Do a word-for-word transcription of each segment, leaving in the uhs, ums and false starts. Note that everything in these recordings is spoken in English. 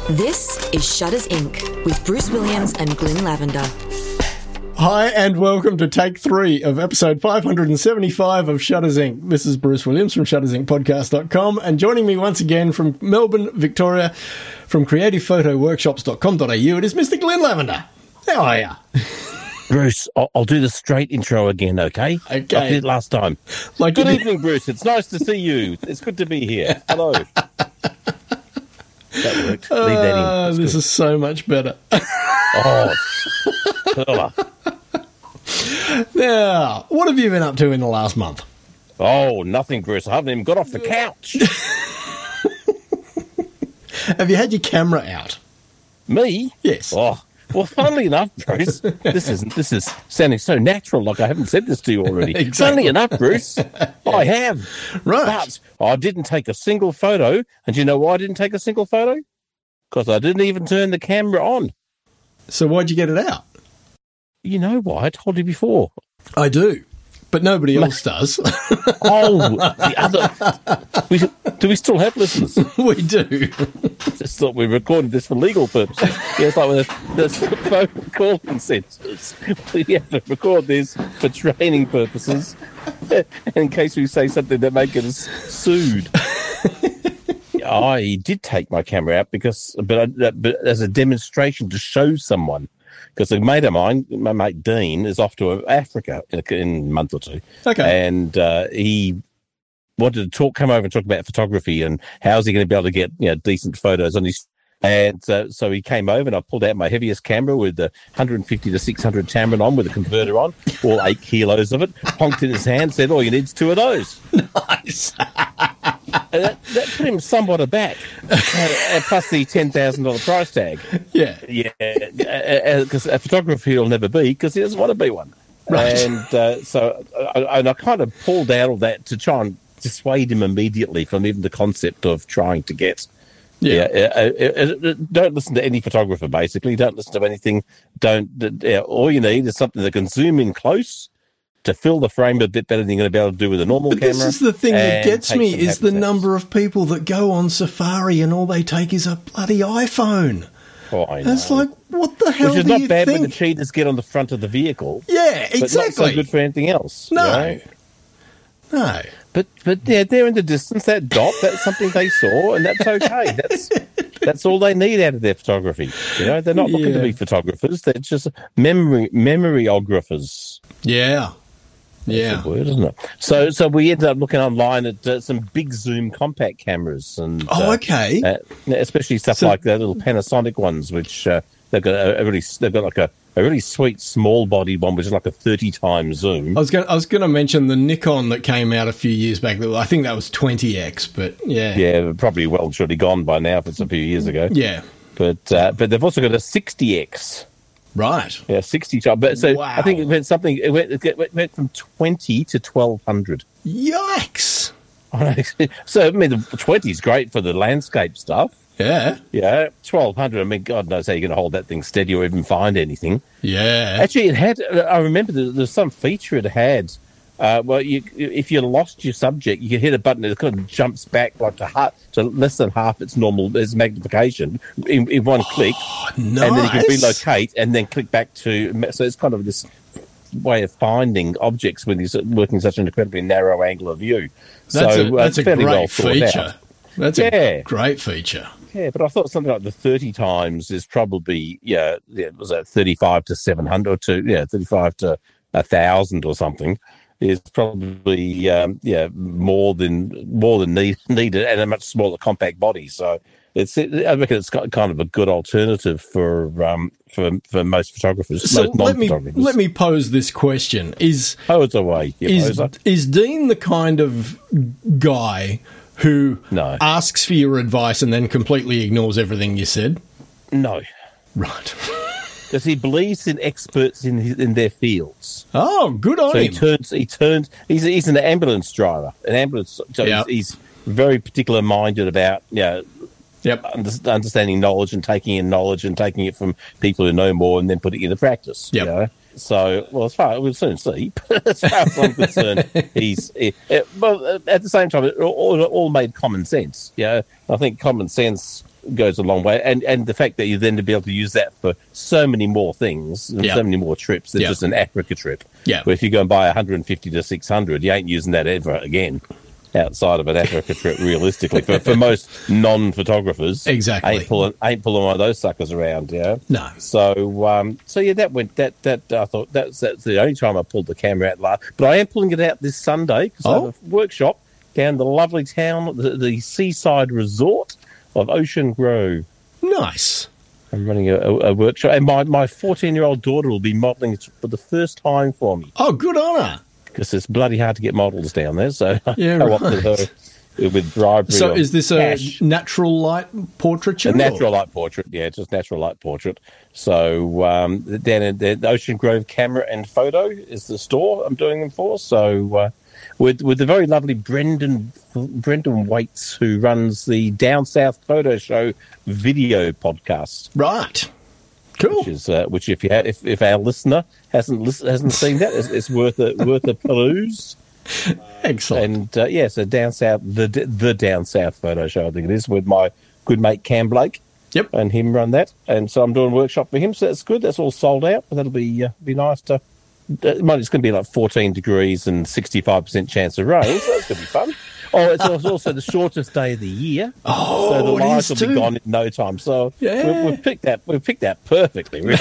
This is Shutters Incorporated with Bruce Williams and Glyn Lavender. Hi and welcome to take three of episode five hundred seventy-five of Shutters Incorporated. This is Bruce Williams from shutters inc podcast dot com, and joining me once again from Melbourne, Victoria, from creative photo workshops dot com dot a u, it is Mister Glyn Lavender. How are you? Bruce, I'll, I'll do the straight intro again, okay? Okay. Like I did last time. Like good you- evening, Bruce. It's nice to see you. It's good to be here. Hello. That worked. Leave that in. Uh, That's this good. is so much better. Oh, perler. Now, what have you been up to in the last month? Oh, nothing, Bruce. I haven't even got off the couch. Have you had your camera out? Me? Yes. Oh, well, funnily enough, Bruce, this is this is sounding so natural, like I haven't said this to you already. Exactly. Funnily enough, Bruce, I have. Right. But I didn't take a single photo. And do you know why I didn't take a single photo? Because I didn't even turn the camera on. So why'd you get it out? You know why? I told you before. I do, but nobody else does. Oh, the other. We, do we still have listeners? We do. Just thought we recorded this for legal purposes. Yeah, it's like with the, the phone call consents. We have to record this for training purposes in case we say something that may get us sued. I did take my camera out because, but, I, but as a demonstration to show someone. Because a mate of mine, my mate Dean, is off to Africa in a, in a month or two. Okay. And uh, he wanted to talk, come over and talk about photography and how's he going to be able to get, you know, decent photos on his. And uh, so he came over and I pulled out my heaviest camera with the one hundred fifty to six hundred Tamron on with a converter on, all eight kilos of it, honked in his hand, said, "All you need is two of those." Nice. And that, that put him somewhat aback, uh, plus the ten thousand dollars price tag. Yeah. Yeah, because a photographer he'll never be because he doesn't want to be one. Right. And uh, so I, and I kind of pulled out of that to try and dissuade him immediately from even the concept of trying to get. Yeah. Yeah. Uh, uh, uh, don't listen to any photographer, basically. Don't listen to anything. Don't. Uh, all you need is something that can zoom in close to fill the frame a bit better than you're going to be able to do with a normal But camera. this is the thing that and gets take me some is the happy number of people that go on Safari and all they take is a bloody iPhone. shots. Oh, I know. It's like, what the hell Which is do not you bad think? when the cheaters get on the front of the vehicle. Yeah, But exactly. not so good for anything else. you No. know? No. But but yeah, they're in the distance. That dot, that's something they saw, and that's okay. That's that's all they need out of their photography. You know, they're not looking Yeah. to be photographers. They're just memory memoryographers. Yeah. Yeah. That's a word, isn't it? So so we ended up looking online at uh, some big zoom compact cameras, and Oh, uh, okay. uh, especially stuff So- like the little Panasonic ones, which uh, they've got a, a really they've got like a, a really sweet small body one, which is like a thirty times zoom. I was going. I was going to mention the Nikon that came out a few years back. I think that was twenty x, but yeah, Yeah, probably well surely gone by now if it's a few years ago. yeah, But uh, but they've also got a sixty x. right. Yeah, sixty. But so Wow. I think it went something. It went, it went from twenty to twelve hundred. Yikes! So I mean, the twenty is great for the landscape stuff. Yeah, Yeah, twelve hundred. I mean, God knows how you're going to hold that thing steady or even find anything. yeah. Actually, it had. I remember there, there's some feature it had. Uh, well, you, if you lost your subject, you can hit a button and it kind of jumps back like to, half, to less than half its normal its magnification in, in one click, Nice. and then you can relocate and then click back to. So it's kind of this way of finding objects when you're working such an incredibly narrow angle of view. That's so a, that's uh, a fairly great well thought feature. out. That's Yeah. a great feature. Yeah, but I thought something like the thirty times is probably yeah, yeah was that thirty-five to seven hundred or to yeah, thirty-five to a thousand or something is probably um, yeah more than more than need, needed and a much smaller compact body. So it's it, I reckon it's got kind of a good alternative for um for for most photographers. So most let me non-photographers. let me pose this question: Is pose away, you is poser. is Dean the kind of guy who No. asks for your advice and then completely ignores everything you said? No, Right. because he believes in experts in his, in their fields. Oh, good on So he him. turns. He turns. He's he's an ambulance driver. An ambulance. So Yeah. he's, he's very particular minded about you know Yep. under- understanding knowledge and taking in knowledge and taking it from people who know more and then putting it into practice. Yep. You know? So, well, as far we'll soon see. As far as I'm concerned, he's. He, it, well, at the same time, it all, it all made common sense. Yeah, I think common sense goes a long way, and and the fact that you then to be able to use that for so many more things and Yeah. so many more trips than Yeah. just an Africa trip. Yeah. Where if you go and buy one hundred fifty to six hundred, you ain't using that ever again outside of an Africa trip. Realistically, for for most non-photographers, Exactly. ain't pulling ain't pulling one of those suckers around. Yeah. No. So um, so yeah, that went that that I thought that's that's the only time I pulled the camera out last, but I am pulling it out this Sunday because I Oh. have a workshop down the lovely town, the, the seaside resort of Ocean Grove. Nice. I'm running a, a, a workshop, and my my fourteen-year-old daughter will be modelling it for the first time for me Oh, good on her. because it's bloody hard to get models down there. So Yeah, I co-opted right. her with bribery. So of is this a cash. natural light portraiture? A natural light portrait, yeah, just natural light portrait. So um, down in the Ocean Grove Camera and Photo is the store I'm doing them for. So uh, with with the very lovely Brendan Brendan Waits, who runs the Down South Photo Show video podcast, Right. Cool. which is uh, which if you ha- if if our listener hasn't lis- hasn't seen that, it's, it's worth a worth a peruse. Excellent. And uh, yeah, so Down South, the the Down South Photo Show, I think it is, with my good mate Cam Blake. Yep. And him run that, and so I'm doing a workshop for him. So that's good. That's all sold out, but that'll be uh, be nice to. Uh, mind, it's going to be like fourteen degrees and sixty-five percent chance of rain, so that's going to be fun. Oh, it's also, also the shortest day of the year, Oh, so the it lights is will be too. gone in no time. So Yeah. we've, we've picked that. We've picked that perfectly, really.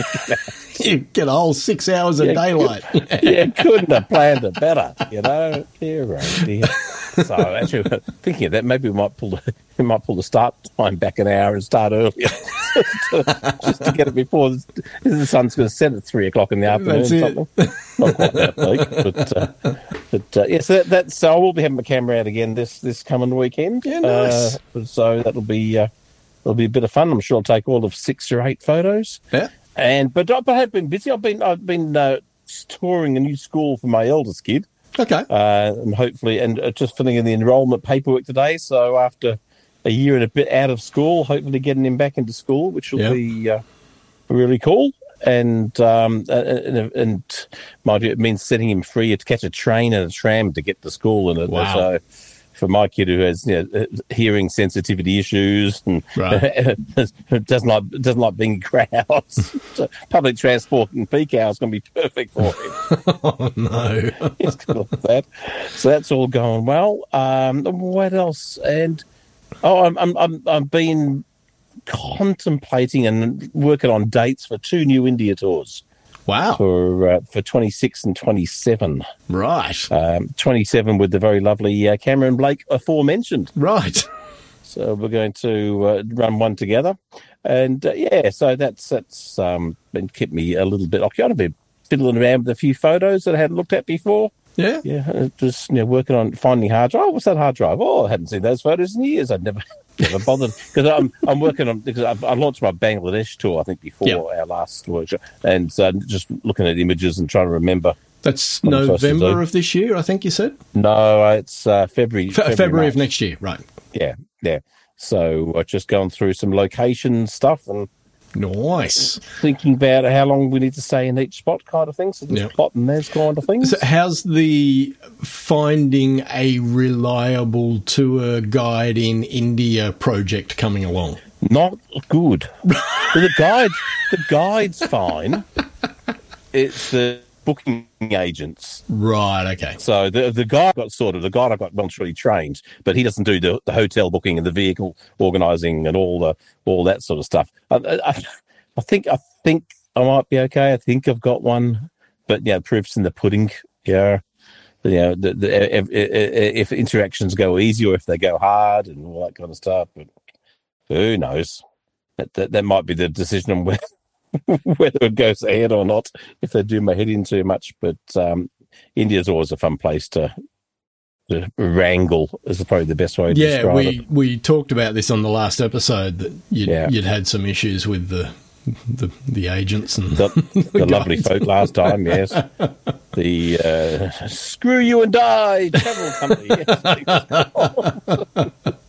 You get a whole six hours of Yeah, daylight. Yeah, couldn't have planned it better, you know. Dear, oh dear. So actually, thinking of that, maybe we might pull the we might pull the start time back an hour and start earlier, just, to, just to get it before the, the sun's going to set at three o'clock in the afternoon. That's or it. something. Not quite that bleak, but uh, but uh, yeah. So that, that's so I will be having my camera out again this this coming weekend. Yeah, nice. Uh, so that'll be uh, it'll be a bit of fun. I'm sure I'll take all of six or eight photos. Yeah. And but I but I have been busy. I've been I've been uh, touring a new school for my eldest kid, Okay. uh, and hopefully and uh, just filling in the enrolment paperwork today. So after a year and a bit out of school, hopefully getting him back into school, which will Yeah. be uh, really cool. And um, and, and mind you, it means setting him free to catch a train and a tram to get to school. And Wow. so for my kid who has you know, hearing sensitivity issues and Right. doesn't like doesn't like being in crowds, so public transport and peak hours is going to be perfect for him. Oh, no. He's going to love that. So that's all going well. Um, what else? And oh, I'm I'm I'm I've been contemplating and working on dates for two new India tours Wow. for uh, for twenty-six and twenty-seven. Right. Um, twenty-seven with the very lovely uh, Cameron Blake aforementioned. Right. So we're going to uh, run one together, and uh, yeah, so that's that's um, been kept me a little bit occupied. I've been fiddling around with a few photos that I hadn't looked at before. Yeah. Yeah, uh, just you know, working on finding hard drive. What's that hard drive? Oh, I hadn't seen those photos in years. I'd never never bothered because I'm I'm working on because I've, I launched my Bangladesh tour I think before Yep. our last workshop, and so just looking at images and trying to remember. That's On the first of November the- of this year, I think you said? No, it's uh, February. Fe- February of March. next year. Right. Yeah, yeah. So I've just gone through some location stuff and Nice. thinking about how long we need to stay in each spot kind of thing. So just Yeah. plotting those kind of things. So how's the finding a reliable tour guide in India project coming along? Not good. the guide, the guide's fine. It's the booking agents. Right, okay. So the the guy got sorted. The guy I got well and truly trained, but he doesn't do the, the hotel booking and the vehicle organising and all the all that sort of stuff. I, I, I think I think I might be okay. I think I've got one, but yeah, proof's in the pudding. Yeah, you know, the, the, if, if interactions go easy or if they go hard and all that kind of stuff. But who knows? That that, that might be the decision on whether whether it goes ahead or not. If they do my head in too much, but um, India's always a fun place to. to wrangle is probably the best way to Yeah, describe we, it. we talked about this on the last episode that you'd, Yeah. you'd had some issues with the the, the agents and The, the lovely guides. folk last time, yes. The uh, screw you and die travel company. Yes.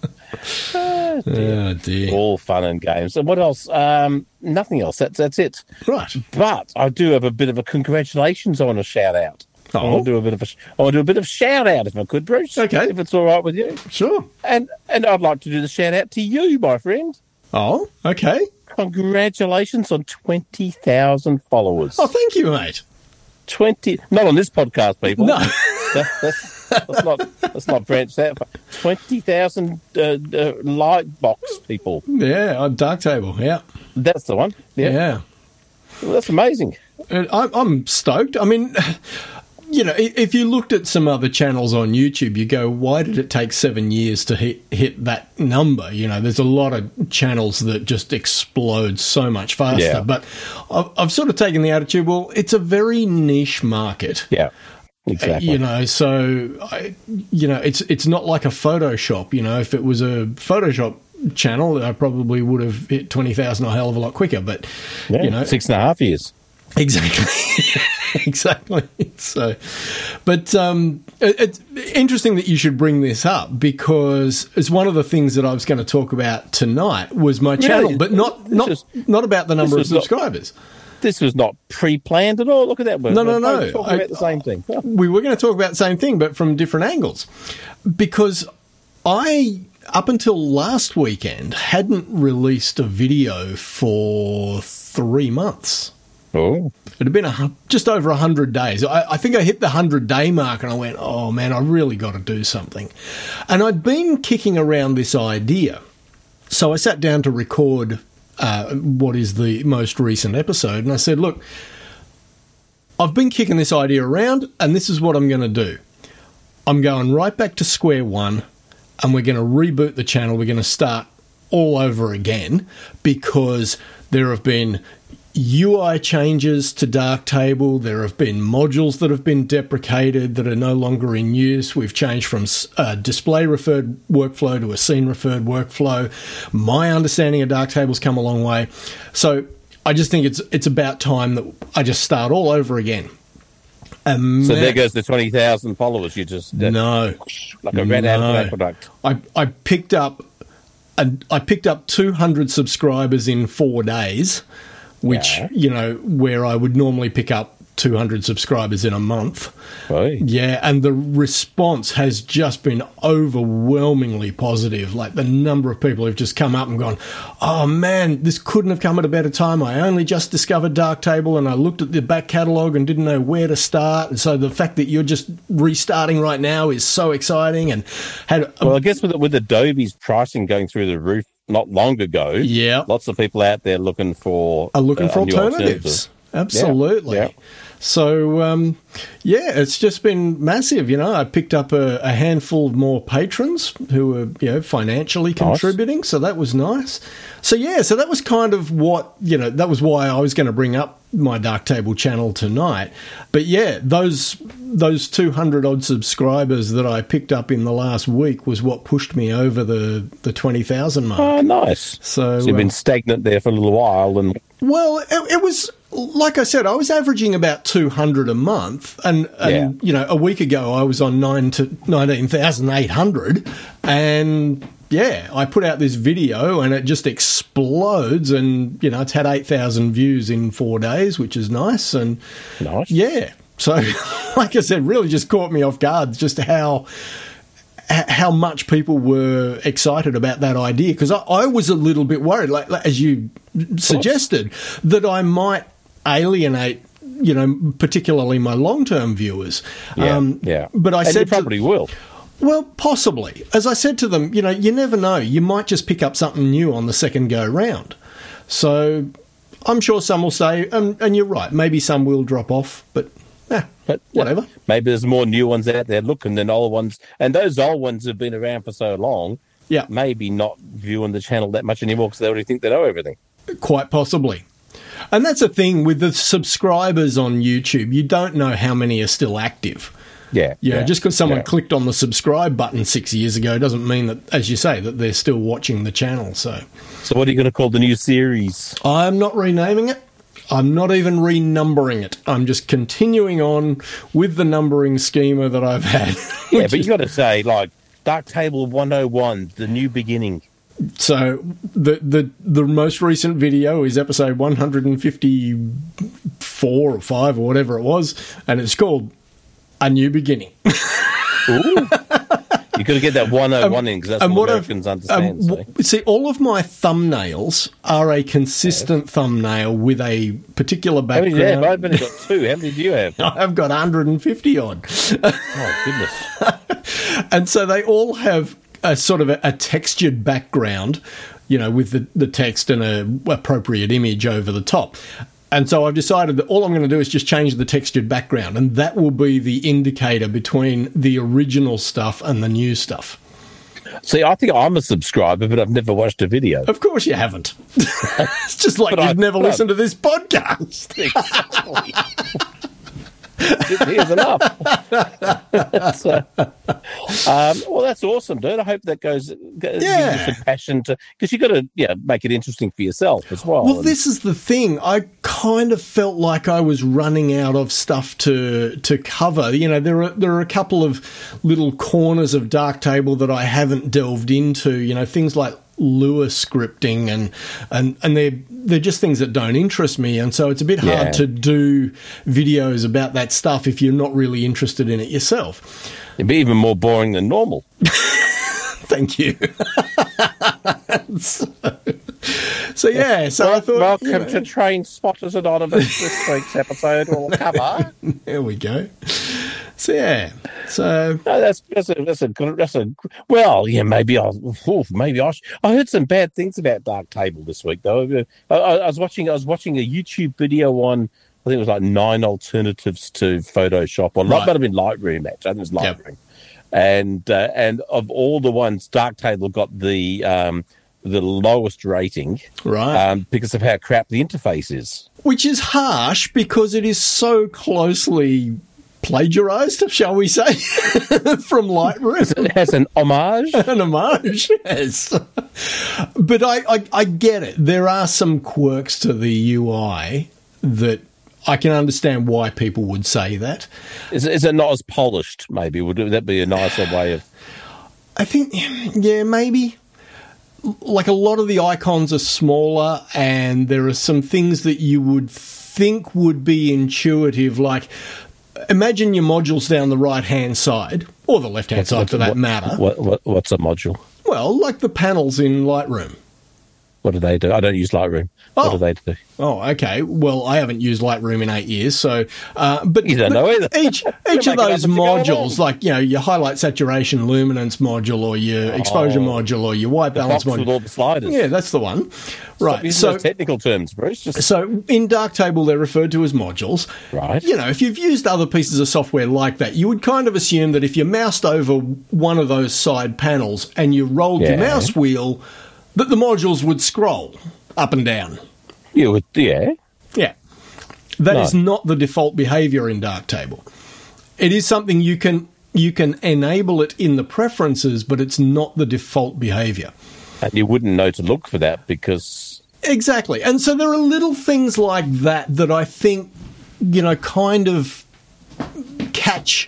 Ah, dear. Oh dear. All fun and games. And what else? Um, nothing else. That's that's it. Right. But I do have a bit of a congratulations I want to shout out. I Oh. want to do a bit of a I want to do a bit of shout out if I could, Bruce. Okay. If it's all right with you. Sure. And and I'd like to do the shout out to you, my friend. Oh, okay. Congratulations on twenty thousand followers. Oh, thank you, mate. twenty, not on this podcast, people. No. that, that's, that's not that's not branched that far. twenty thousand uh, uh, light box people. Yeah, on Darktable, yeah. That's the one. Yeah. Yeah. Well, that's amazing. And I'm, I'm stoked. I mean, you know, i- if you looked at some other channels on YouTube, you go, why did it take seven years to hit, hit that number? You know, there's a lot of channels that just explode so much faster. Yeah. But I've, I've sort of taken the attitude, well, it's a very niche market. Yeah. Exactly. You know, so, I, you know, it's it's not like a Photoshop. You know, if it was a Photoshop channel, I probably would have hit twenty thousand a hell of a lot quicker. But, Yeah, you know, six and a half years. exactly. Exactly. So, but um, it, it's interesting that you should bring this up because it's one of the things that I was going to talk about tonight was my channel, Really? but not This not is- not about the number of was not- subscribers. This was not pre-planned at all. Look at that. We're, No, no, we're no. both talking I- about the same thing. Oh, We were going to talk about the same thing, but from different angles, because I, up until last weekend, hadn't released a video for three months. Oh. It had been a, hun- just over one hundred days. I, I think I hit the one hundred day mark and I went, oh man, I really got to do something. And I'd been kicking around this idea. So I sat down to record uh, what is the most recent episode. And I said, look, I've been kicking this idea around and this is what I'm going to do. I'm going right back to square one and we're going to reboot the channel. We're going to start all over again because there have been U I changes to Darktable. There have been modules that have been deprecated that are no longer in use. We've changed from a display-referred workflow to a scene-referred workflow. My understanding of Darktable's come a long way. So I just think it's it's about time that I just start all over again. Um, So there goes the twenty thousand followers. You just uh, No. like a red out No. of product. I, I picked up and I picked up two hundred subscribers in four days, which, Yeah. you know, where I would normally pick up two hundred subscribers in a month. Right. Yeah, and the response has just been overwhelmingly positive. Like the number of people who've just come up and gone, oh man, this couldn't have come at a better time. I only just discovered Darktable and I looked at the back catalogue and didn't know where to start. And so the fact that you're just restarting right now is so exciting. And had a, Well, I guess with with Adobe's pricing going through the roof not long ago, yeah, lots of people out there looking for are looking uh, for a new alternatives. Absolutely. Yeah, yeah. So, um, yeah, it's just been massive. You know, I picked up a, a handful more patrons who were, you know, financially contributing. So that was nice. So, yeah, so that was kind of what, you know, that was why I was going to bring up my Darktable channel tonight. But, yeah, those those two hundred odd subscribers that I picked up in the last week was what pushed me over the, the twenty thousand mark. Oh, nice. So, So you've been uh, stagnant there for a little while, and Well, it, it was, like I said, I was averaging about two hundred a month. And, and Yeah. you know, a week ago I was on nine to nineteen thousand eight hundred. And, yeah, I put out this video and it just explodes. And, you know, it's had eight thousand views in four days, which is nice. And, nice. yeah. So, like I said, really just caught me off guard just how h- how much people were excited about that idea, because I, I was a little bit worried, like, like as you suggested, that I might alienate, you know, particularly my long-term viewers. Yeah, Um, yeah. But I and said you to- probably will. well, possibly. As I said to them, you know, you never know. You might just pick up something new on the second go round. So I'm sure some will say, and, and you're right, maybe some will drop off, but eh, But whatever. Maybe there's more new ones out there looking than old ones, and those old ones have been around for so long. Yeah, Maybe not viewing the channel that much anymore because they already think they know everything. quite possibly. And that's the thing with the subscribers on YouTube. You don't know how many are still active. Yeah, You know, just because someone yeah. clicked on the subscribe button six years ago doesn't mean that, as you say, that they're still watching the channel. So So what are you going to call the new series? I'm not renaming it. I'm not even renumbering it. I'm just continuing on with the numbering schema that I've had. Yeah, which but is- you got to say like Darktable one oh one, the new beginning. So the the the most recent video is episode one hundred fifty-four or five or whatever it was, and it's called A New Beginning. Ooh. You've got to get that one oh one um, in, because that's what, what Americans I've, understand. Um, so. See, all of my thumbnails are a consistent yes. thumbnail with a particular background. How many do you have? I've only got two. How many do you have? I've got one hundred fifty odd. Oh, goodness. And so they all have a sort of a, a textured background, you know, with the, the text and an appropriate image over the top. And so I've decided that all I'm going to do is just change the textured background, and that will be the indicator between the original stuff and the new stuff. See, I think I'm a subscriber, but I've never watched a video. Of course you haven't. It's just like you've I, never listened to this podcast. Exactly. Here's enough. So, um, well, that's awesome, dude. I hope that goes, goes yeah. gives you some passion to, because you've got to yeah, make it interesting for yourself as well. Well, and, this is the thing. I kind of felt like I was running out of stuff to to cover. You know, there are there are a couple of little corners of Darktable that I haven't delved into. You know, things like Lua scripting and and and they're they're just things that don't interest me, and so it's a bit hard yeah. to do videos about that stuff if you're not really interested in it yourself. It'd be even more boring than normal. Thank you. so, so yeah, so well, I thought, welcome you know, to Train Spotters Anonymous. This week's episode will cover. There we go. So yeah, so no, that's that's a that's a that's a well, yeah, maybe I'll oof, maybe I should. I heard some bad things about Darktable this week though. I, I was watching I was watching a YouTube video on, I think it was like nine alternatives to Photoshop, or right. might have been Lightroom. Actually, I think it was Lightroom. Yep. And uh, and of all the ones, Darktable got the um, the lowest rating, right? Um, because of how crap the interface is, which is harsh because it is so closely plagiarized, shall we say, from Lightroom. It has an homage. An homage, yes. But I, I, I get it. There are some quirks to the U I that I can understand why people would say that. Is, is it not as polished, maybe? Would that be a nicer way of... I think, yeah, maybe. Like, a lot of the icons are smaller, and there are some things that you would think would be intuitive, like... Imagine your modules down the right-hand side, or the left-hand what's, side what's, for that what, matter. What, what, what's a module? Well, like the panels in Lightroom. What do they do? I don't use Lightroom. Oh. What do they do? Oh, okay. Well, I haven't used Lightroom in eight years, so... Uh, but you don't but know either. Each, each of those modules, like, you know, your highlight, saturation, luminance module, or your oh. exposure module, or your white balance module. With all the sliders. Yeah, that's the one. Right. So those technical terms, Bruce. Just... So in Darktable, they're referred to as modules. Right. You know, if you've used other pieces of software like that, you would kind of assume that if you moused over one of those side panels and you rolled yeah. your mouse wheel, that the modules would scroll up and down. You would, yeah. Yeah. That no. is not the default behavior in Darktable. It is something you can you can enable it in the preferences, but it's not the default behavior. And you wouldn't know to look for that because... Exactly. And so there are little things like that that I think, you know, kind of catch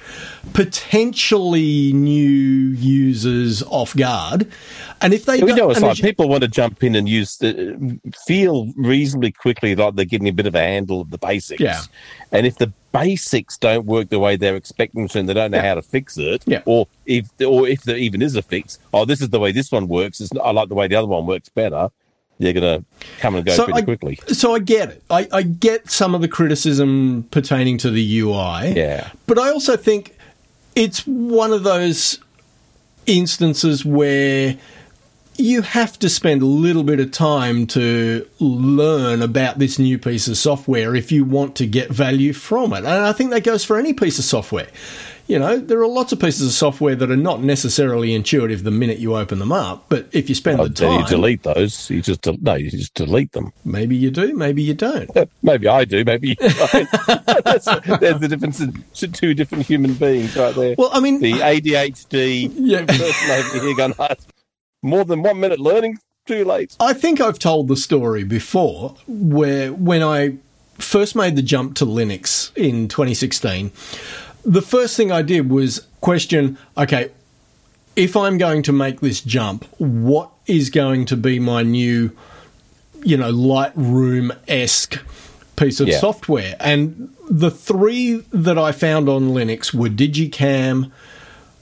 potentially new users off guard. And if they yeah, we know it's like you, people want to jump in and use the, feel reasonably quickly like they're getting a bit of a handle of the basics. Yeah. And if the basics don't work the way they're expecting to and they don't know yeah. how to fix it, yeah. or if or if there even is a fix, oh, this is the way this one works, it's not, I like the way the other one works better, they're going to come and go so pretty I, quickly. So I get it. I, I get some of the criticism pertaining to the U I. Yeah. But I also think it's one of those instances where you have to spend a little bit of time to learn about this new piece of software if you want to get value from it. And I think that goes for any piece of software. You know, there are lots of pieces of software that are not necessarily intuitive the minute you open them up, but if you spend well, the time... You delete those. You just del- No, you just delete them. Maybe you do, maybe you don't. Maybe I do, maybe you don't. That's, there's the difference in two different human beings right there. Well, I mean... The A D H D yeah. person over here going, more than one minute learning, too late. I think I've told the story before where when I first made the jump to Linux in twenty sixteen, the first thing I did was question, okay, if I'm going to make this jump, what is going to be my new, you know, Lightroom-esque piece of yeah. software? And the three that I found on Linux were Digicam,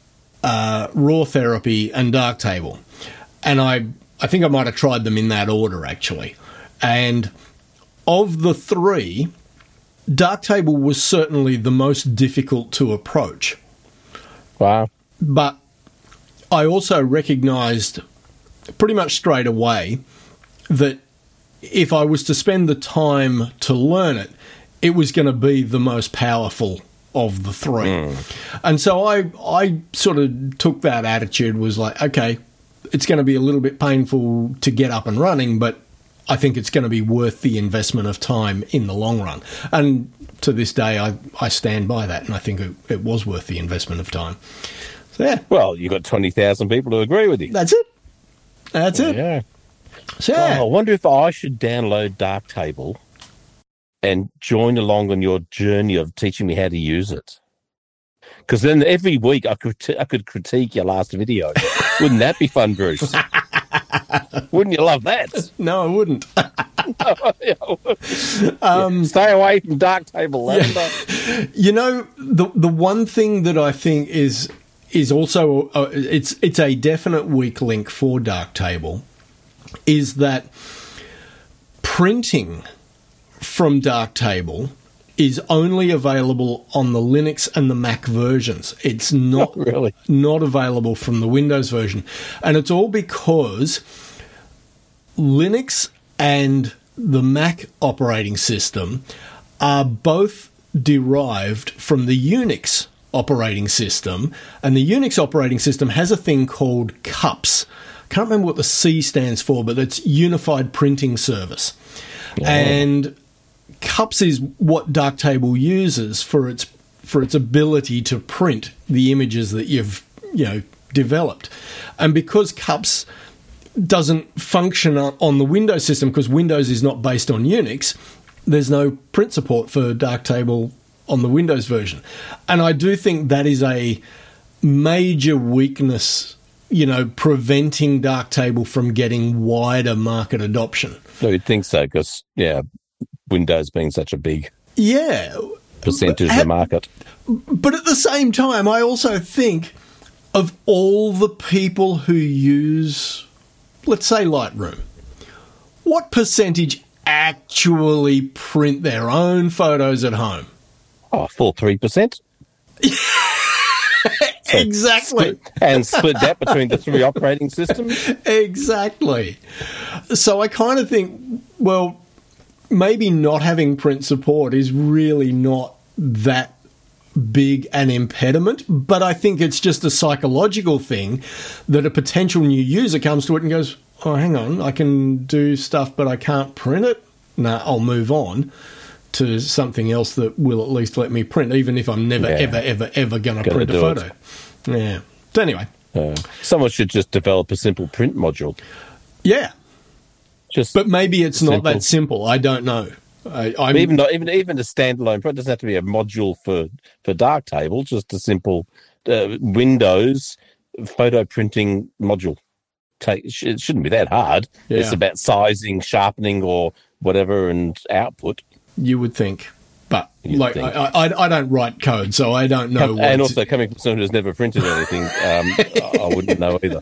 uh, Raw Therapy, and Darktable. And I, I think I might have tried them in that order, actually. And of the three, Darktable was certainly the most difficult to approach. Wow. But I also recognised pretty much straight away that if I was to spend the time to learn it, it was going to be the most powerful of the three. Mm. And so I I sort of took that attitude, was like, okay, it's going to be a little bit painful to get up and running, but I think it's going to be worth the investment of time in the long run. And to this day, I, I stand by that, and I think it, it was worth the investment of time. So, yeah. Well, you've got twenty thousand people who agree with you. That's it. That's it. Yeah. So, yeah. Oh, I wonder if I should download Darktable and join along on your journey of teaching me how to use it. Because then every week I could t- I could critique your last video. Wouldn't that be fun, Bruce? Wouldn't you love that? No, I wouldn't. um, Stay away from Darktable. Yeah. You know, the the one thing that I think is is also uh, it's it's a definite weak link for Darktable is that printing from Darktable is only available on the Linux and the Mac versions. It's not oh, really not available from the Windows version. And it's all because Linux and the Mac operating system are both derived from the Unix operating system, and the Unix operating system has a thing called CUPS. I can't remember what the C stands for, but it's Unified Printing Service. Yeah. And CUPS is what Darktable uses for its for its ability to print the images that you've you know developed. And because CUPS doesn't function on the Windows system, because Windows is not based on Unix, there's no print support for Darktable on the Windows version. And I do think that is a major weakness, you know, preventing Darktable from getting wider market adoption. No, you'd think so, because, yeah, Windows being such a big yeah percentage of the market. But at the same time, I also think of all the people who use, let's say, Lightroom, what percentage actually print their own photos at home? Oh, full three percent. So exactly. Split, and split that between the three operating systems. Exactly. So I kind of think, well, maybe not having print support is really not that big an impediment, but I think it's just a psychological thing that a potential new user comes to it and goes, oh, hang on, I can do stuff, but I can't print it. Nah, I'll move on to something else that will at least let me print, even if I'm never, yeah. ever, ever, ever going to print a photo. It. Yeah. So anyway. Uh, someone should just develop a simple print module. Yeah. Just but maybe it's simple. Not that simple. I don't know. I, I'm, even not, even even a standalone print doesn't have to be a module for, for Darktable, just a simple uh, Windows photo printing module. Take, it shouldn't be that hard. Yeah. It's about sizing, sharpening, or whatever, and output. You would think, but You'd like think. I, I, I don't write code, so I don't know. Come, and also, coming from someone who's never printed anything, um, I wouldn't know either.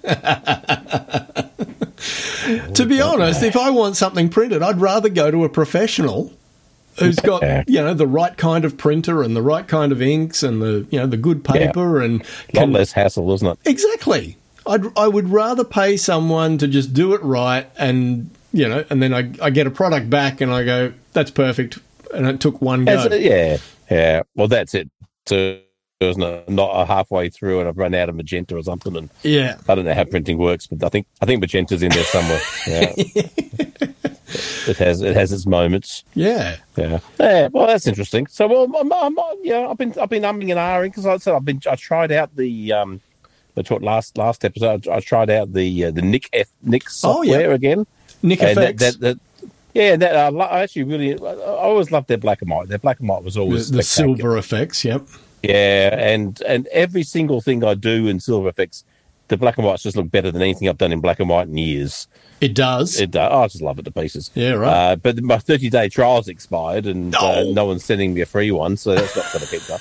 To be honest, if I want something printed, I'd rather go to a professional who's got you know the right kind of printer and the right kind of inks and the you know the good paper yeah. and can, a lot less hassle, isn't it? Exactly. I'd I would rather pay someone to just do it right, and you know, and then I I get a product back and I go, that's perfect, and it took one go. It, yeah, yeah. Well, that's it. So there's not not a halfway through, and I've run out of magenta or something, and yeah, I don't know how printing works, but I think I think magenta's in there somewhere. Yeah. It has it has its moments. Yeah, yeah. Yeah. Well, that's interesting. So, well, I'm, I'm, yeah, I've been I've been umming and ahhing because I said I've been I tried out the um. I talked last last episode. I tried out the uh, the Nick F, Nick software oh, yeah. again. Nick F X. That, that, that, yeah, that uh, I actually really I always loved their black and white. Their black and white was always the, the silver effects. Yep. Yeah, and and every single thing I do in silver effects, the black and whites just look better than anything I've done in black and white in years. It does. It does. Oh, I just love it to pieces. Yeah, right. Uh, but my thirty day trial's expired, and oh. uh, no one's sending me a free one, so that's not going to keep up.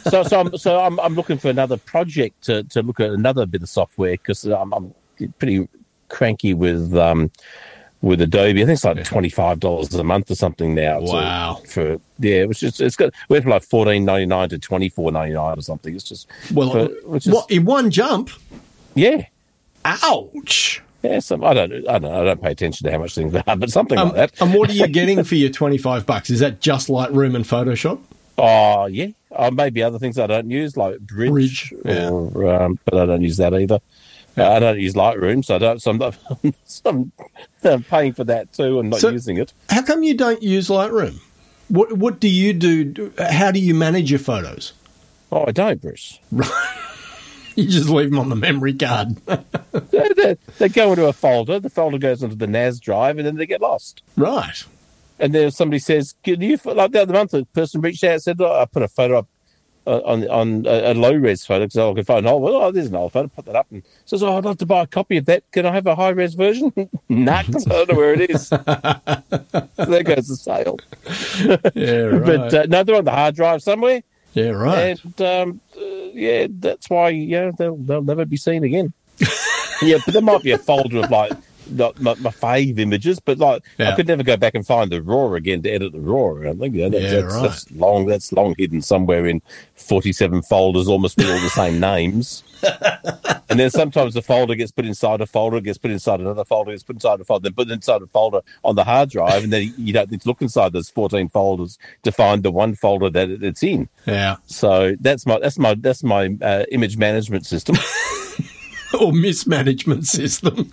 so so I'm so I'm I'm looking for another project to, to look at another bit of software because I'm, I'm pretty cranky with um with Adobe. I think it's like twenty five dollars a month or something now. Wow. To, for yeah, which is it's got went from like fourteen ninety nine to twenty four ninety nine or something. It's just Well, for, which is, what in one jump? yeah. Ouch. Yeah, some, I don't, I don't, I don't pay attention to how much things are, but something Um, like that. and what are you getting for your twenty-five bucks? Is that just Lightroom and Photoshop? Oh yeah, oh, maybe other things I don't use like Bridge, Bridge, yeah. or, um, but I don't use that either. Uh, I don't use Lightroom, so I don't. So I'm, not, so I'm, I'm paying for that too and not So- using it. How come you don't use Lightroom? What What do you do? How do you manage your photos? Oh, I don't, Bruce. You just leave them on the memory card. they, they, they go into a folder. The folder goes into the N A S drive, and then they get lost. Right. And then somebody says, "Can you?" Like the other month, a person reached out and said, oh, "I put a photo up uh, on on a, a low res photo because I can find an old. Well, oh, there's an old photo. Put that up and says, "Oh, I'd love to buy a copy of that. Can I have a high res version?" Nah, 'cause I don't know where it is. So there goes the sale. Yeah, right. But uh, no, they're on the hard drive somewhere. yeah, right. And um, uh, yeah, that's why yeah they'll they'll never be seen again. Yeah, but there might be a folder of like not my, my fave images, but like Yeah. I could never go back and find the raw again to edit the raw. I think yeah, that's, Yeah, that's, right. that's long. That's long hidden somewhere in forty-seven folders, almost with all the same names. And then sometimes the folder gets put inside a folder, gets put inside another folder, gets put inside a folder, then put inside a folder on the hard drive, and then you don't need to look inside those fourteen folders to find the one folder that it- it's in. Yeah. So that's my that's my that's my uh, image management system. Or mismanagement system.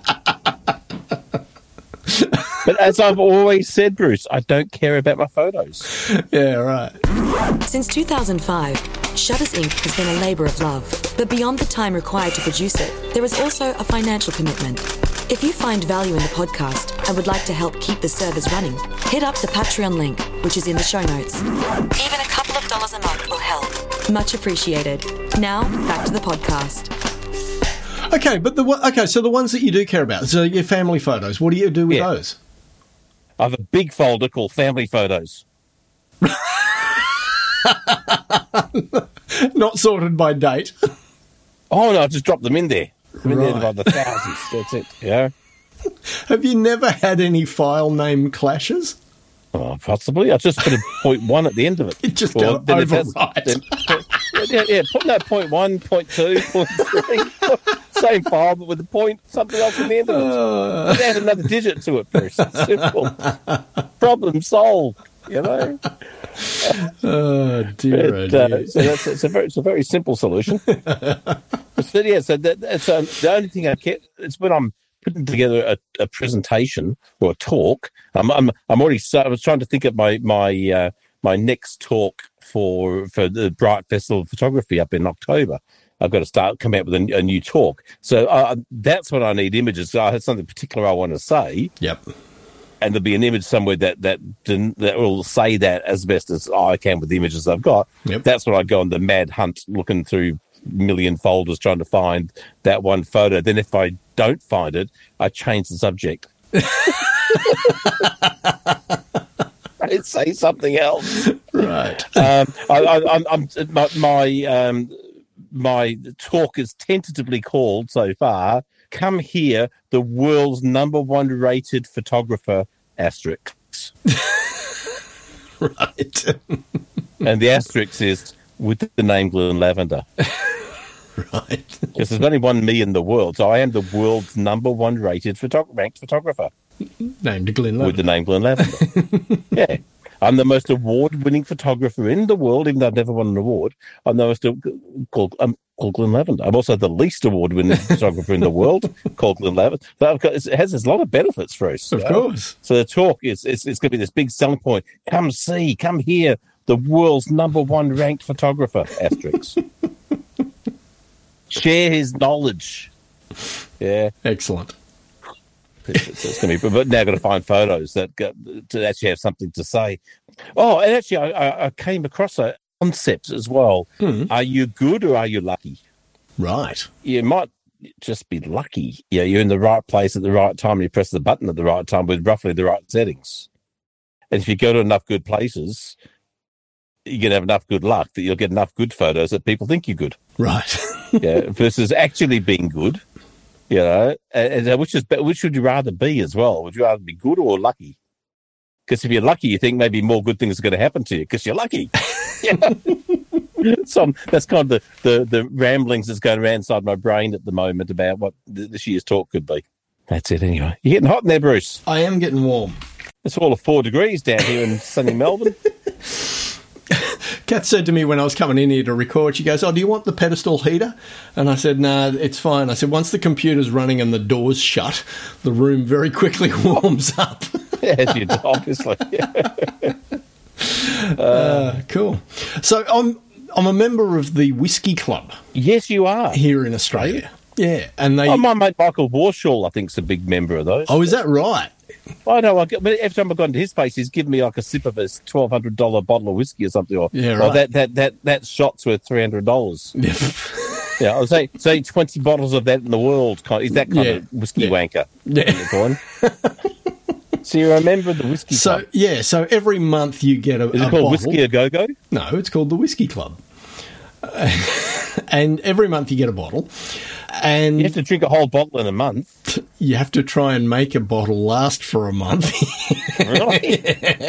But as I've always said, Bruce, I don't care about my photos. Yeah, right. Since two thousand five, Shutters Incorporated has been a labour of love. But beyond the time required to produce it, there is also a financial commitment. If you find value in the podcast and would like to help keep the servers running, hit up the Patreon link, which is in the show notes. Even a couple of dollars a month will help. Much appreciated. Now, back to the podcast. Okay, but the one- okay, so the ones that you do care about, so your family photos, what do you do with Yeah. those? I have a big folder called family photos. Not sorted by date. Oh no, I just drop them in there. I'm in there Right. by the thousands. That's it. Yeah. Have you never had any file name clashes? Oh, possibly. I just put a point one at the end of it. It just Or got then if that's- overwrite. then point- yeah, yeah, put no point one, point two, point three. Same file, but with a point, something else at the end of it. Just add another digit to it, Bruce. It's simple. Problem solved. You know. Oh, dear, oh, But, uh, dear. so that's it's a very it's a very simple solution. So yeah, so that, that's um, the only thing I care. It's when I'm putting together a, a presentation or a talk. I'm I'm I'm already. So I was trying to think of my my uh, my next talk for for the Bright Festival of Photography up in October. I've got to start come out with a, a new talk. So uh, that's when I need images. So I have something particular I want to say. Yep. And there'll be an image somewhere that that didn't, that will say that as best as I can with the images I've got. Yep. That's when I go on the mad hunt, looking through million folders trying to find that one photo. Then if I don't find it, I change the subject. I say something else. Right. Um, I, I, I'm, I'm my my, um, my talk is tentatively called so far. Come here, the world's number one rated photographer, asterisk. Right. And the asterisk is with the name Glenn Lavender. Right. Because there's only one me in the world, so I am the world's number one rated photo- ranked photographer Named Glenn with the Lavender. name Glenn Lavender. Yeah. I'm the most award-winning photographer in the world, even though I've never won an award. I'm the most called I'm called Glenn Lavender. I'm also the least award-winning photographer in the world, called Glenn Lavender. But I've got, it has a lot of benefits for us. Of you know? course. So the talk is it's, it's going to be this big selling point. Come see, come here, the world's number one ranked photographer, asterisk. Share his knowledge. Yeah. Excellent. It's, it's going to be, but now I've got to find photos that got, to actually have something to say. Oh, and actually, I, I, I came across a concept as well. Hmm. Are you good or are you lucky? Right. You might just be lucky. Yeah, you're in the right place at the right time. And you press the button at the right time with roughly the right settings. And if you go to enough good places, you're going to have enough good luck that you'll get enough good photos that people think you're good. Right. Yeah, versus actually being good, you know, and, and which is which would you rather be as well? Would you rather be good or lucky? Because if you're lucky, you think maybe more good things are going to happen to you because you're lucky. Yeah. So that's kind of the, the, the ramblings that's going around inside my brain at the moment about what this year's talk could be. That's it anyway. You're getting hot in there, Bruce. I am getting warm. It's all of four degrees down here in sunny Melbourne. Kath said to me when I was coming in here to record, she goes, oh, do you want the pedestal heater? And I said, no, nah, it's fine. I said, once the computer's running and the door's shut, the room very quickly warms up. As you do, obviously. uh, uh, cool. So I'm I'm a member of the Whiskey Club. Yes, you are. Here in Australia. Yeah. And they. Oh, my mate Michael Warshaw, I think, is a big member of those. Oh, is that right? I know. I get, every time I've gone to his place, he's given me like a sip of his twelve hundred dollars bottle of whiskey or something. Or, yeah, right. Or that, that, that, that shot's worth three hundred dollars. Yeah. Yeah, I was saying, saying twenty bottles of that in the world. He's that kind yeah. of whiskey yeah. wanker. Yeah. So you remember the Whiskey so, Club? Yeah, so every month you get a Is it a called bottle. Whiskey A Go-Go? No, it's called the Whiskey Club. Uh, and every month you get a bottle. And you have to drink a whole bottle in a month. You have to try and make a bottle last for a month. Really?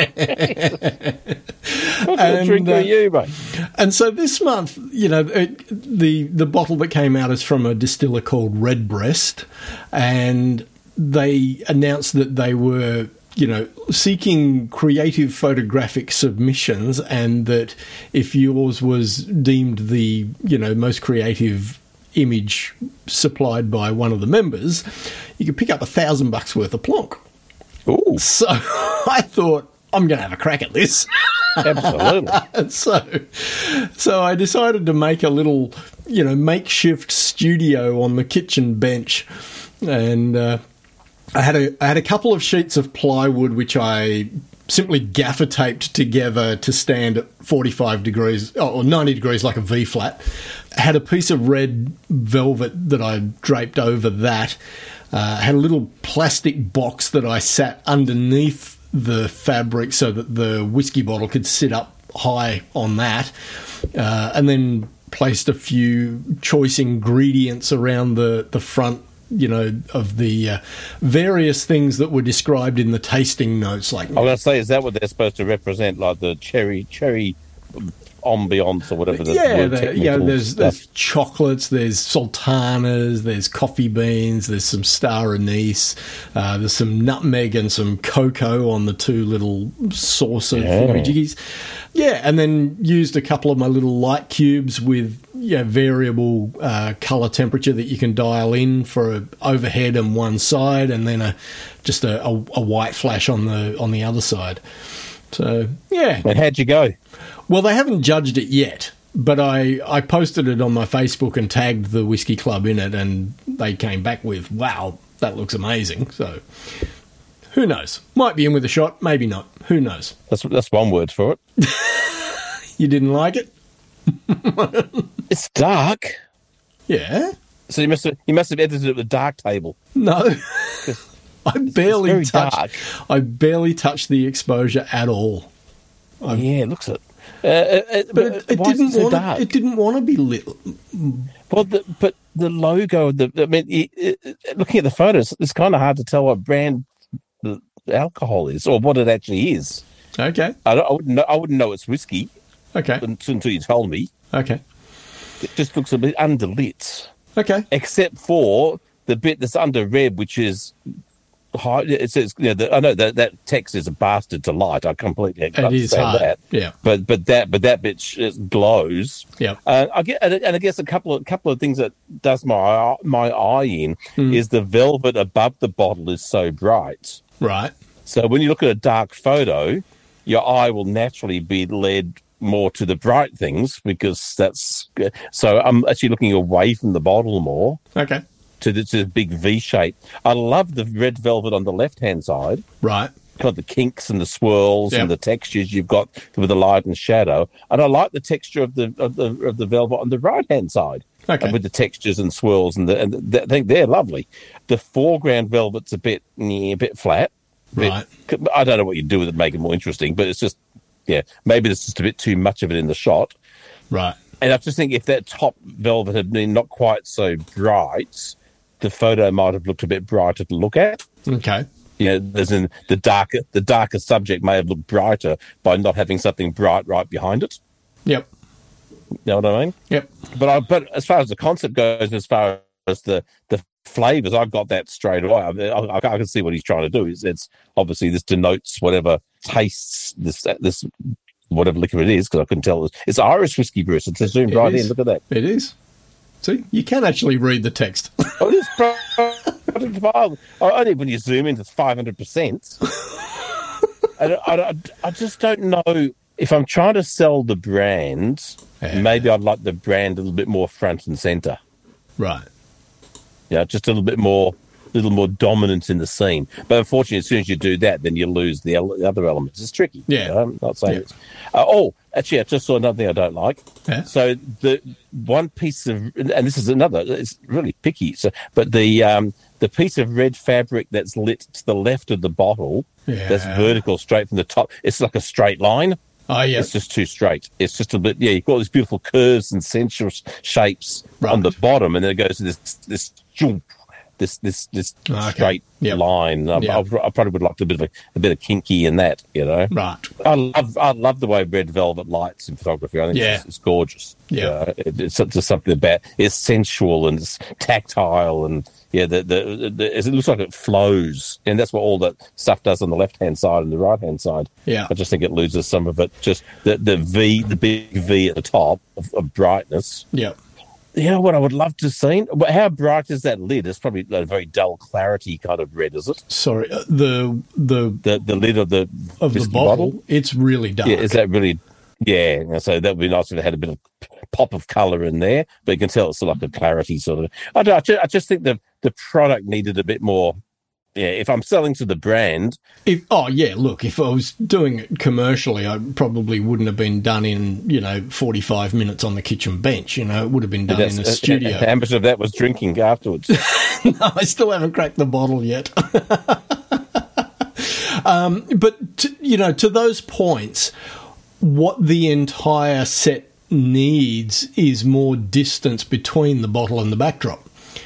What kind of drink uh, are you, mate? And so this month, you know, it, the the bottle that came out is from a distiller called Redbreast, and they announced that they were, you know, seeking creative photographic submissions, and that if yours was deemed the, you know, most creative image supplied by one of the members, you could pick up a thousand bucks worth of plonk. Ooh. So I thought, I'm going to have a crack at this. Absolutely. so, so I decided to make a little, you know, makeshift studio on the kitchen bench, and uh, I had a I had a couple of sheets of plywood which I simply gaffer taped together to stand at forty-five degrees or ninety degrees like a V flat. I had a piece of red velvet that I draped over that. Uh, I had a little plastic box that I sat underneath the fabric so that the whiskey bottle could sit up high on that, uh, and then placed a few choice ingredients around the, the front, you know, of the uh, various things that were described in the tasting notes. Like, I was going to say, is that what they're supposed to represent, like the cherry cherry ambiance or whatever? The yeah, word the, yeah. There's, stuff. there's chocolates, there's sultanas, there's coffee beans, there's some star anise, uh, there's some nutmeg and some cocoa on the two little saucer Yeah. thingamajiggies. Yeah, and then used a couple of my little light cubes with, yeah, variable uh, colour temperature that you can dial in for a overhead on one side, and then a just a, a, a white flash on the on the other side. So yeah. And how'd you go? Well, they haven't judged it yet, but I, I posted it on my Facebook and tagged the Whiskey Club in it, and they came back with, wow, that looks amazing. So who knows? Might be in with a shot, maybe not. Who knows? That's that's one word for it. You didn't like it? It's dark. Yeah. So you must have you must have edited it with dark table. No. I barely very touched dark. I barely touched the exposure at all. I've, Yeah, it looks it. Uh, uh, but it, it why is didn't so want dark? to, it didn't want to be lit. Well, the, but the logo, the I mean, it, it, looking at the photos, it's kind of hard to tell what brand the alcohol is or what it actually is. Okay. I, don't, I wouldn't know. I wouldn't know it's whiskey Okay. until you told me. Okay. It just looks a bit underlit, Okay. except for the bit that's under red, which is high. It says, you know, the, I know that that text is a bastard to light. I completely It understand is hard. that. Yeah. But but that but that bit sh- it glows. Yeah. Uh, I get and I guess a couple of couple of things that does my my eye in Mm. is the velvet above the bottle is so bright. Right. So when you look at a dark photo, your eye will naturally be led more to the bright things because that's so. I'm actually looking away from the bottle more Okay. to the, to the big V shape. I love the red velvet on the left hand side. Right. Got the kinks and the swirls Yep. and the textures you've got with the light and shadow, and I like the texture of the of the of the velvet on the right hand side. Okay. Uh, with the textures and swirls and the and the, I think they're lovely. The foreground velvet's a bit yeah, a bit flat. Bit- Right. I don't know what you do with it to make it more interesting, but it's just yeah, maybe there's just a bit too much of it in the shot. Right. And I just think if that top velvet had been not quite so bright, the photo might have looked a bit brighter to look at. Okay. You know, as in the darker, the darker subject may have looked brighter by not having something bright right behind it. Yep. You know what I mean? Yep. But I, but as far as the concept goes, as far as the the flavors, I got that straight away. I, I, I can see what he's trying to do. It's, it's obviously this denotes whatever tastes this this whatever liquor it is, because I couldn't tell. It was, it's Irish whiskey, Bruce. It's zoomed right in. Look at that. It is. See, you can actually read the text. Oh, it is product file. Only when you zoom in, it's five hundred percent. I, I, I just don't know if I'm trying to sell the brand. Yeah. Maybe I'd like the brand a little bit more front and center. Right. Yeah, just a little bit more, little more dominant in the scene. But unfortunately, as soon as you do that, then you lose the, ele- the other elements. It's tricky. Yeah. You know? I'm not saying yeah. it's... Uh, oh, actually, I just saw another thing I don't like. Yeah. So the one piece of... And this is another... It's really picky. So, but the um, the piece of red fabric that's lit to the left of the bottle, yeah. that's vertical, straight from the top, it's like a straight line. Oh, yeah. It's just too straight. It's just a bit, yeah, you've got all these beautiful curves and sensual shapes right. on the bottom, and then it goes to this, this, this, this, this okay. straight yep. line. I, yep. I, I probably would like a bit of a, a bit of kinky in that, you know? Right. I love, I love the way red velvet lights in photography. I think yeah. it's, it's gorgeous. Yeah. Uh, it, it's just something about, it's sensual and it's tactile and, yeah, the, the, the, it looks like it flows, and that's what all that stuff does on the left-hand side and the right-hand side. Yeah. I just think it loses some of it. Just the, the V, the big V at the top of, of brightness. Yeah. You know what I would love to see? How bright is that lid? It's probably a very dull clarity kind of red, is it? Sorry, uh, the the the the lid of the of the bottle, bottle, it's really dark. Yeah, is that really? Yeah, so that would be nice if it had a bit of pop of colour in there, but you can tell it's like a clarity sort of. I don't know, I just, I just think the the product needed a bit more. Yeah, if I'm selling to the brand, if oh yeah, look, if I was doing it commercially, I probably wouldn't have been done in you know forty-five minutes on the kitchen bench. You know, it would have been done in a studio. How much of that was drinking afterwards? No, I still haven't cracked the bottle yet. um, but to, you know, to those points, what the entire set needs is more distance between the bottle and the backdrop,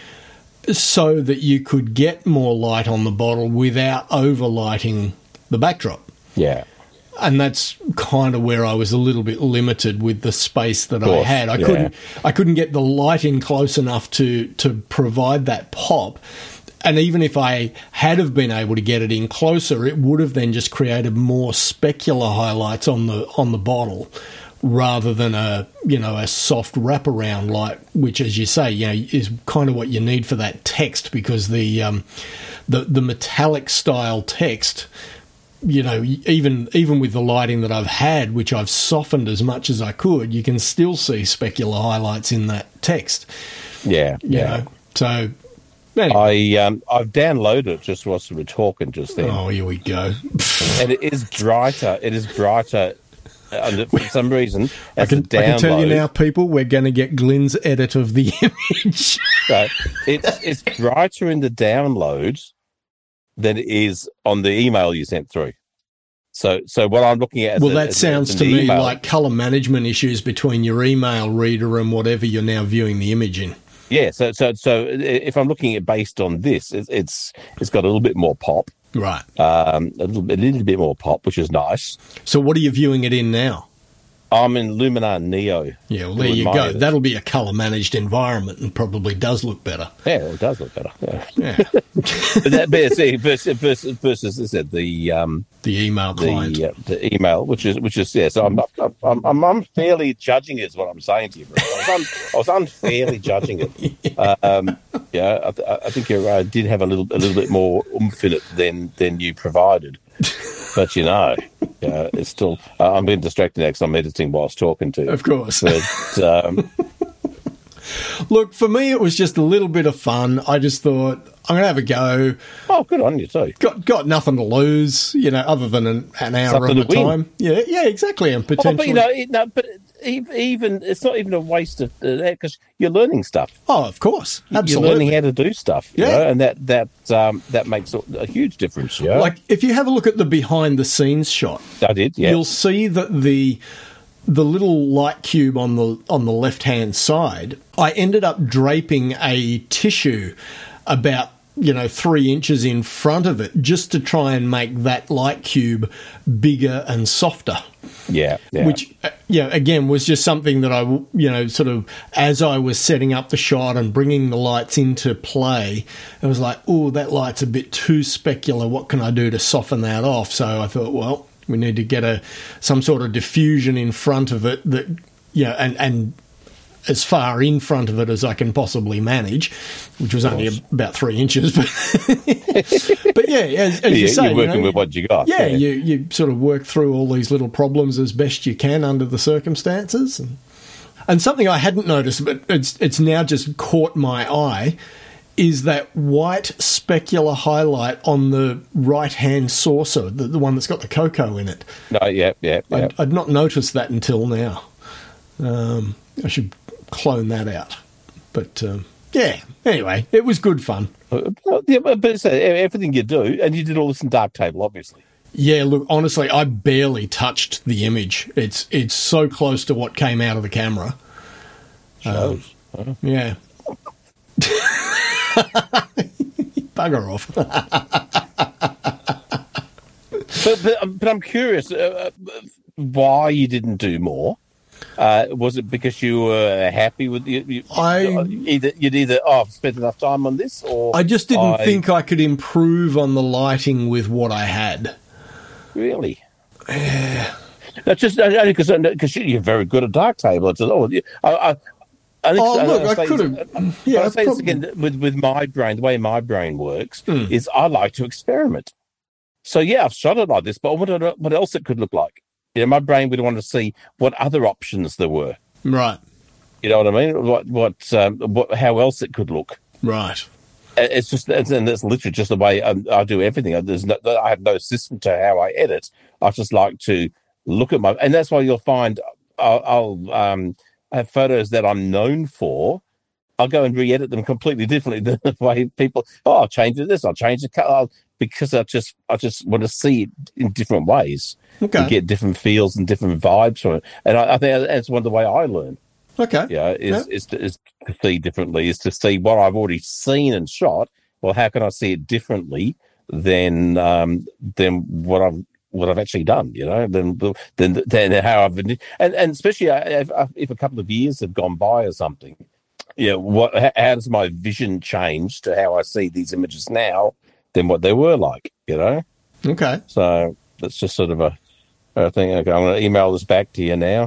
so that you could get more light on the bottle without overlighting the backdrop. Yeah. And that's kind of where I was a little bit limited with the space that I had. I yeah. couldn't I couldn't get the light in close enough to to provide that pop. And even if I had have been able to get it in closer, it would have then just created more specular highlights on the on the bottle, rather than a you know a soft wraparound light, which, as you say, you know, is kind of what you need for that text, because the um, the the metallic style text, you know, even even with the lighting that I've had, which I've softened as much as I could, you can still see specular highlights in that text. Yeah, you yeah. know, so. Anyway. I um I've downloaded it just whilst we were talking just then. Oh, here we go. And it is brighter. It is brighter. Uh, for some reason, I can, download, I can tell you now, people, we're going to get Glyn's edit of the image. So it's it's brighter in the download than it is on the email you sent through. So, so what I'm looking at. Well, a, that as sounds as to me email. like colour management issues between your email reader and whatever you're now viewing the image in. Yeah, so so so if I'm looking at based on this, it's it's, it's got a little bit more pop, right? Um, a little bit, a little bit more pop, which is nice. So, what are you viewing it in now? I'm in Luminar Neo. Yeah, well, there you go. Edit. That'll be a colour managed environment and probably does look better. Yeah, well, it does look better. Yeah, yeah. But that but see, versus versus, versus is it the um the email client, the, uh, the email, which is which is yeah. So I'm I'm I'm unfairly judging it, is what I'm saying to you. Bro. I, was un, I was unfairly judging it. yeah, um, yeah I, th- I think you uh, did have a little a little bit more oomph in it than than you provided. But, you know, uh, it's still... Uh, I'm being distracted now because I'm editing whilst talking to you. Of course. But, um, look, for me, it was just a little bit of fun. I just thought, I'm going to have a go. Oh, good on you, too. Got got nothing to lose, you know, other than an, an hour Something of the time. Yeah, yeah, exactly. And potentially... Oh, but, you know, it, no, but even, even it's not even a waste of uh, that because you're learning stuff. Oh, of course, absolutely. You're learning how to do stuff, you Yeah. know, and that that um, that makes a, a huge difference. Yeah, Like if you have a look at the behind the scenes shot, I did. Yeah, you'll see that the the little light cube on the on the left hand side, I ended up draping a tissue about, you know, three inches in front of it just to try and make that light cube bigger and softer. yeah, yeah. Which, uh, yeah, again, was just something that I, you know, sort of, as I was setting up the shot and bringing the lights into play, I was like, oh, that light's a bit too specular. What can I do to soften that off? So I thought, well, we need to get a some sort of diffusion in front of it that, you know, and, and as far in front of it as I can possibly manage, which was only about three inches. But, but yeah, as, as yeah, you say, you're working you know, with what you got. yeah, Yeah, you you sort of work through all these little problems as best you can under the circumstances. And, and something I hadn't noticed, but it's it's now just caught my eye, is that white specular highlight on the right-hand saucer, the, the one that's got the cocoa in it. no, yeah, yeah, yeah. I'd, I'd not noticed that until now. Um, I should clone that out. But, um, yeah, anyway, it was good fun. Uh, yeah, but but it's, uh, everything you do, and you did all this in Darktable, obviously. Yeah, look, honestly, I barely touched the image. It's it's so close to what came out of the camera. Shows. Oh. Yeah. Bugger off. But, but but I'm curious uh, why you didn't do more. Uh, was it because you were happy with you? you I- either you'd either oh I've spent enough time on this, or I just didn't I- think I could improve on the lighting with what I had. really. That's just only because because you're very good at Darktable. It's oh you- I. I I think, Oh, I- look, I I say could this- have... but Yeah, I I say this probably- again with with my brain. The way my brain works Hmm. is I like to experiment. So yeah, I've shot it like this, but I want to know what else it could look like. You know, my brain would want to see what other options there were. Right, You know what I mean? What what um, what how else it could look. right. It's just, it's, and that's literally just the way I, I do everything. There's no, I have no system to how I edit. I just like to look at my, and that's why you'll find I'll, I'll um, have photos that I'm known for. I'll go and re-edit them completely differently than the way people. Oh, I'll change this. I'll change the color because I just, I just want to see it in different ways. Okay, To get different feels and different vibes from it, and I, I think that's one of the way I learn. okay. Yeah, is Yeah. is to, is to see differently, is to see what I've already seen and shot. Well, how can I see it differently than um, than what I've what I've actually done? You know, than than than how I've and and especially if, if a couple of years have gone by or something. Yeah, what how does my vision change to how I see these images now than what they were like? You know, Okay. so that's just sort of a, a thing. Okay, I'm going to email this back to you now.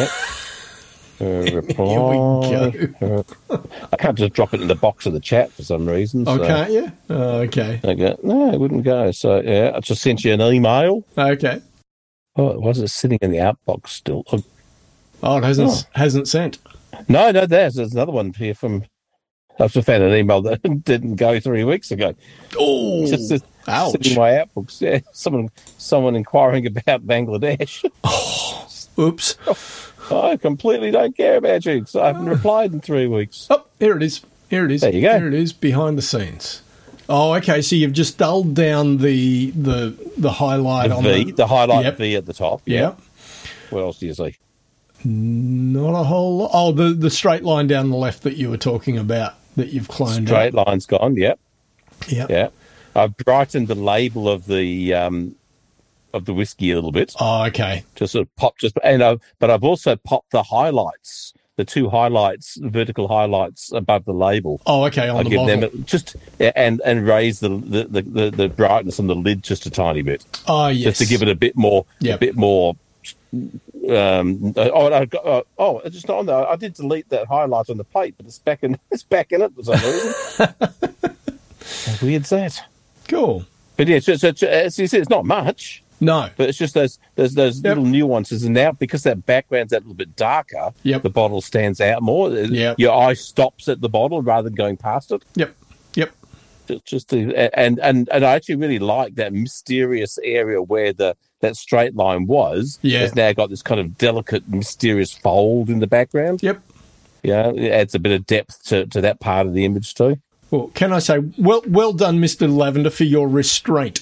Uh, reply. Here we Uh, I can't just drop it in the box of the chat for some reason. So. Okay, yeah. Oh, okay. Okay. No, it wouldn't go. So, yeah, I just sent you an email. Okay. Oh, was it sitting in the outbox still? Oh, Oh, it hasn't Oh. hasn't sent. no, no, there's, there's another one here from. I've just found an email that didn't go three weeks ago. Oh, Just just ouch. sitting in my outbox. Yeah, someone, someone inquiring about Bangladesh. Oops. I completely don't care about you, so I haven't replied in three weeks. Oh, here it is. Here it is. There you go. Here it is, behind the scenes. Oh, okay. So you've just dulled down the the the highlight The on V, the, the highlight Yep. V at the top. Yeah. What else do you see? Not a whole lot. Oh, the the straight line down the left that you were talking about that you've cloned Straight out. line's gone. Yep. Yeah. Yeah. I've brightened the label of the um, of the whiskey a little bit. Oh, okay. Just sort of pop, just and I've, but I've also popped the highlights, the two highlights, vertical highlights above the label. Oh, okay. On I the give bottle. them a- just yeah, and and raise the the, the the the brightness on the lid just a tiny bit, oh, yes. just to give it a bit more, Yep. a bit more. Um, oh, I got, uh, oh, it's just not on there. I did delete that highlight on the plate, but it's back in. It's back in it for some reason. How weird's that? Cool. But yeah, so, so, so, as you said, it's not much, No. but it's just those those those Yep. little nuances. And now, because that background's that little bit darker, Yep. the bottle stands out more. Yep. Your eye stops at the bottle rather than going past it. Yep. Yep. Just, just to, and and and I actually really like that mysterious area where the that straight line was, yeah. has now got this kind of delicate, mysterious fold in the background. Yep. Yeah, it adds a bit of depth to, to that part of the image too. Well, can I say, well, well done, Mister Lavender, for your restraint.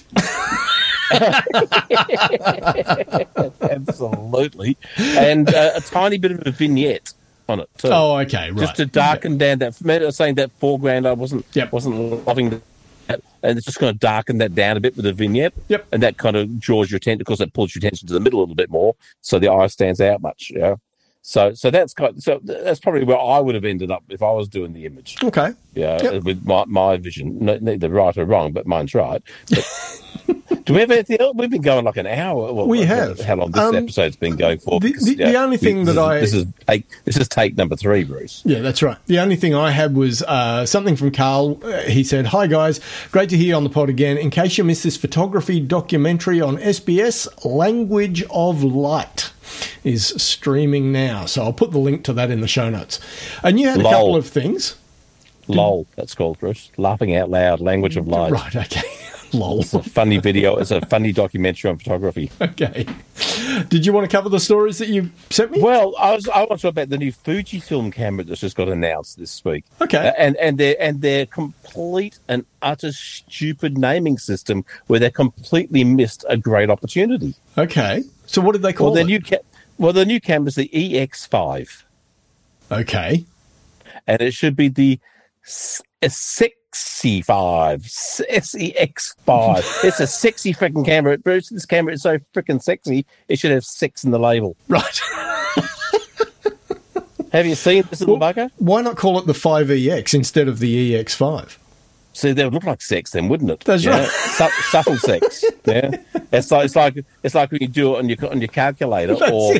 Absolutely, and uh, a tiny bit of a vignette on it too. Oh, okay, right. Just to darken okay. down that. I was saying that foreground, I wasn't yep. wasn't loving that, and it's just going to darken that down a bit with a vignette. Yep, and that kind of draws your attention because it pulls your attention to the middle a little bit more, so the eye stands out much. Yeah. So, so that's kind of, so that's probably where I would have ended up if I was doing the image. Okay. Yeah, yep. with my, my vision, no, neither right or wrong, but mine's right. But do we have anything else? We've been going like an hour. Well, we have. How long this um, episode's been going for? The, Because, the, yeah, the only thing we, that this I is, this is take this is take number three, Bruce. Yeah, that's right. The only thing I had was uh, something from Carl. Uh, he said, "Hi guys, great to hear you on the pod again. In case you missed this photography documentary on S B S, Language of Light is streaming now. So I'll put the link to that in the show notes." And you had Lol. a couple of things. LOL, that's called, Bruce. Laughing out loud, Language of Light. Right, okay. LOL. It's a funny video. It's a funny documentary on photography. Okay. Did you want to cover the stories that you sent me? Well, I was I want to talk about the new Fujifilm camera that's just got announced this week. Okay. Uh, and and their and their complete and utter stupid naming system where they completely missed a great opportunity. Okay. So what did they call well, their it? New ca- well, the new camera is the E X five. Okay. And it should be the S- Sexy five, S E X five. It's a sexy freaking camera. Bruce, this camera is so freaking sexy, it should have sex in the label. Right. Have you seen this little well, bugger? Why not call it the five E X instead of the E X five? See, that would look like sex then, wouldn't it? That's yeah? right. Su- subtle sex. Yeah. It's like it's like it's like when you do it on your on your calculator, That's or,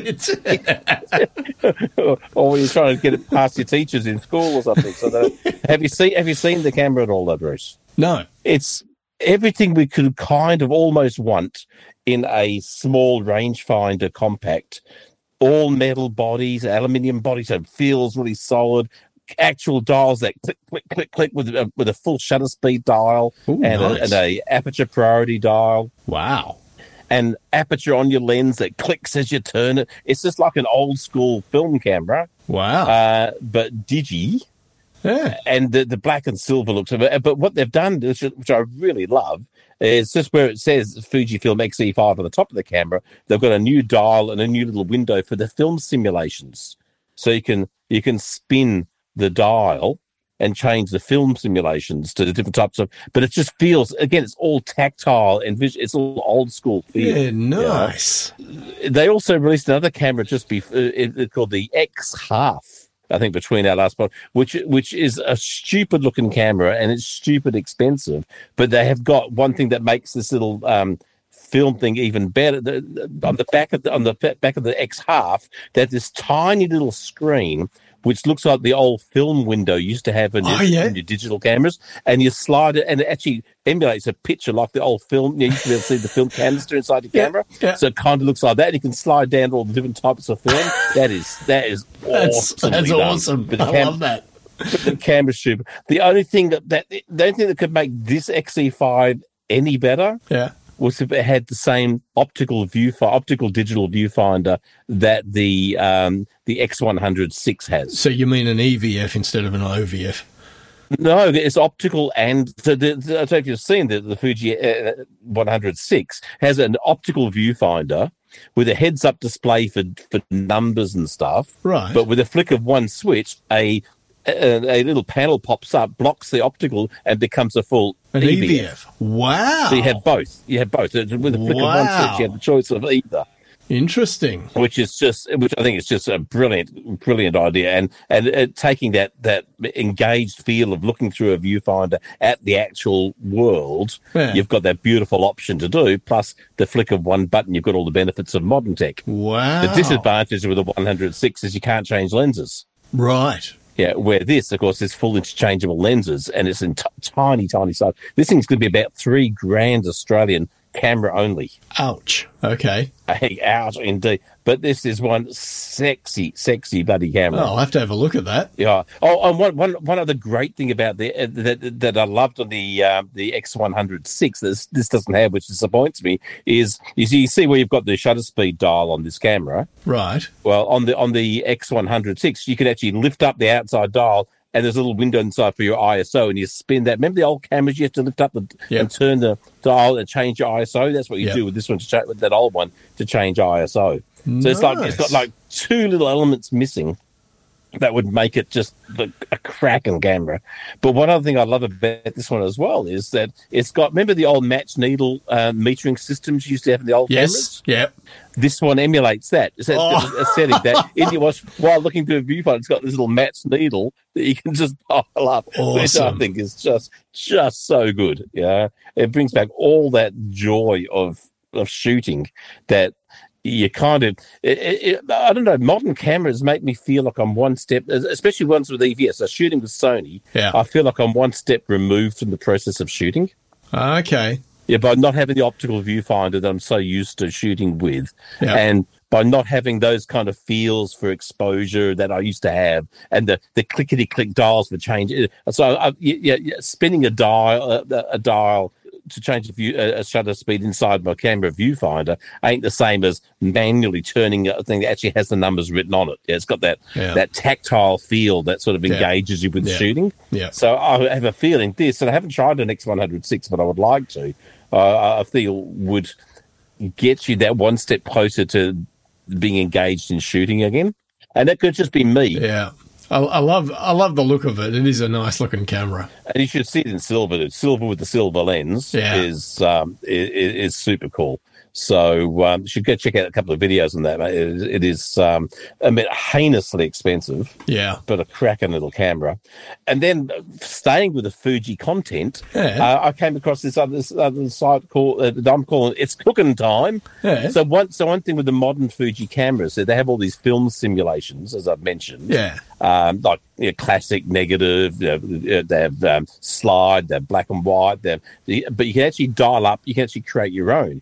it. or or when you're trying to get it past your teachers in school or something. So that, have you seen have you seen the camera at all, though, Bruce? No. It's everything we could kind of almost want in a small rangefinder compact. All metal bodies, aluminium bodies, so it feels really solid. Actual dials that click, click, click, click with a, with a full shutter speed dial. Ooh, and, nice. a, and a aperture priority dial. Wow. And aperture on your lens that clicks as you turn it. It's just like an old school film camera. Wow. Uh, but digi. Yeah. And the, the black and silver looks of it. But what they've done, which, which I really love, is just where it says Fujifilm X E five on the top of the camera, they've got a new dial and a new little window for the film simulations. So you can you can spin the dial and change the film simulations to the different types of, but it just feels, again, it's all tactile and vis- it's all old school feel. Yeah, nice. You know? They also released another camera just before, it, it called the X Half, I think, between our last pod, which which is a stupid looking camera and it's stupid expensive, but they have got one thing that makes this little um, film thing even better. The, the, on the back of the on the back of the X Half, there's this tiny little screen which looks like the old film window you used to have in your, oh, yeah? in your digital cameras, and you slide it, and it actually emulates a picture like the old film. You used to be able to see the film canister inside your yeah, camera, yeah. so it kind of looks like that. You can slide down all the different types of film. That is that is That's, that's done. awesome. But the I cam- love that. but the camera's stupid. The only thing that, that the only thing that could make this X E five any better, Yeah. was if it had the same optical view optical digital viewfinder that the um, the X one hundred six has. So you mean an E V F instead of an O V F? No, it's optical, and so the, the, I don't know if you've seen that the Fuji uh, one hundred six has an optical viewfinder with a heads-up display for for numbers and stuff. Right. But with a flick of one switch, a a, a little panel pops up, blocks the optical, and becomes a full An E E V F. V F. Wow. So you have both. You have both. With a flick Wow. of one switch, you have the choice of either. Interesting. Which is just, which I think is just a brilliant, brilliant idea, and and uh, taking that that engaged feel of looking through a viewfinder at the actual world, Yeah. you've got that beautiful option to do. Plus, the flick of one button, you've got all the benefits of modern tech. Wow. The disadvantage with the one hundred six is you can't change lenses. Right. Yeah, where this, of course, is full interchangeable lenses, and it's in t- tiny, tiny size. This thing's going to be about three grand Australian camera only. Ouch. Okay. Hey, ouch, indeed. But this is one sexy, sexy bloody camera. Oh, I'll have to have a look at that. Yeah. Oh, and one, one, one other great thing about the uh, that, that I loved on the um, the X one hundred six, this this doesn't have, which disappoints me, is you see, you see where you've got the shutter speed dial on this camera. Right. Well, on the on the X one hundred six, you can actually lift up the outside dial, and there's a little window inside for your I S O, and you spin that. Remember the old cameras, you have to lift up the, yep. and turn the dial and change your I S O? That's what you yep. do with this one, to cha- with that old one, to change I S O. So nice. it's like it's got like two little elements missing that would make it just the, a cracking camera. But one other thing I love about this one as well is that it's got, remember the old match needle uh, metering systems you used to have in the old yes. cameras? Yep. This one emulates that. It's a, oh. a setting that in your watch, while looking through a viewfinder, it's got this little match needle that you can just dial up, awesome. Which I think is just just so good. Yeah, it brings back all that joy of of shooting that you kind of, it, it, I don't know, modern cameras make me feel like I'm one step, especially ones with E V S. So shooting with Sony, yeah. I feel like I'm one step removed from the process of shooting. Okay. Yeah, by not having the optical viewfinder that I'm so used to shooting with, yeah. and by not having those kind of feels for exposure that I used to have, and the, the clickety-click dials for change. So I, yeah, yeah, spinning a dial, a, a dial to change the view, a shutter speed inside my camera viewfinder ain't the same as manually turning a thing that actually has the numbers written on it. Yeah, it's got that yeah. that tactile feel that sort of engages yeah. you with yeah. shooting. Yeah. So I have a feeling this, and I haven't tried an X one hundred six, but I would like to. Uh, I feel would get you that one step closer to being engaged in shooting again, and that could just be me. Yeah. I, I love I love the look of it. It is a nice looking camera, and you should see it in silver. It's silver with the silver lens yeah. is um, is, is super cool. So um, you should go check out a couple of videos on that. It, it is um, I mean, heinously expensive, yeah, but a cracking little camera. And then staying with the Fuji content, yeah. uh, I came across this other, this other site called uh, that I'm calling It's Cooking Time. Yeah. So one so one thing with the modern Fuji cameras, so they have all these film simulations, as I've mentioned. Yeah. Um, like you know, classic, negative. You know, they have um, slide, they're black and white. They have, but you can actually dial up. You can actually create your own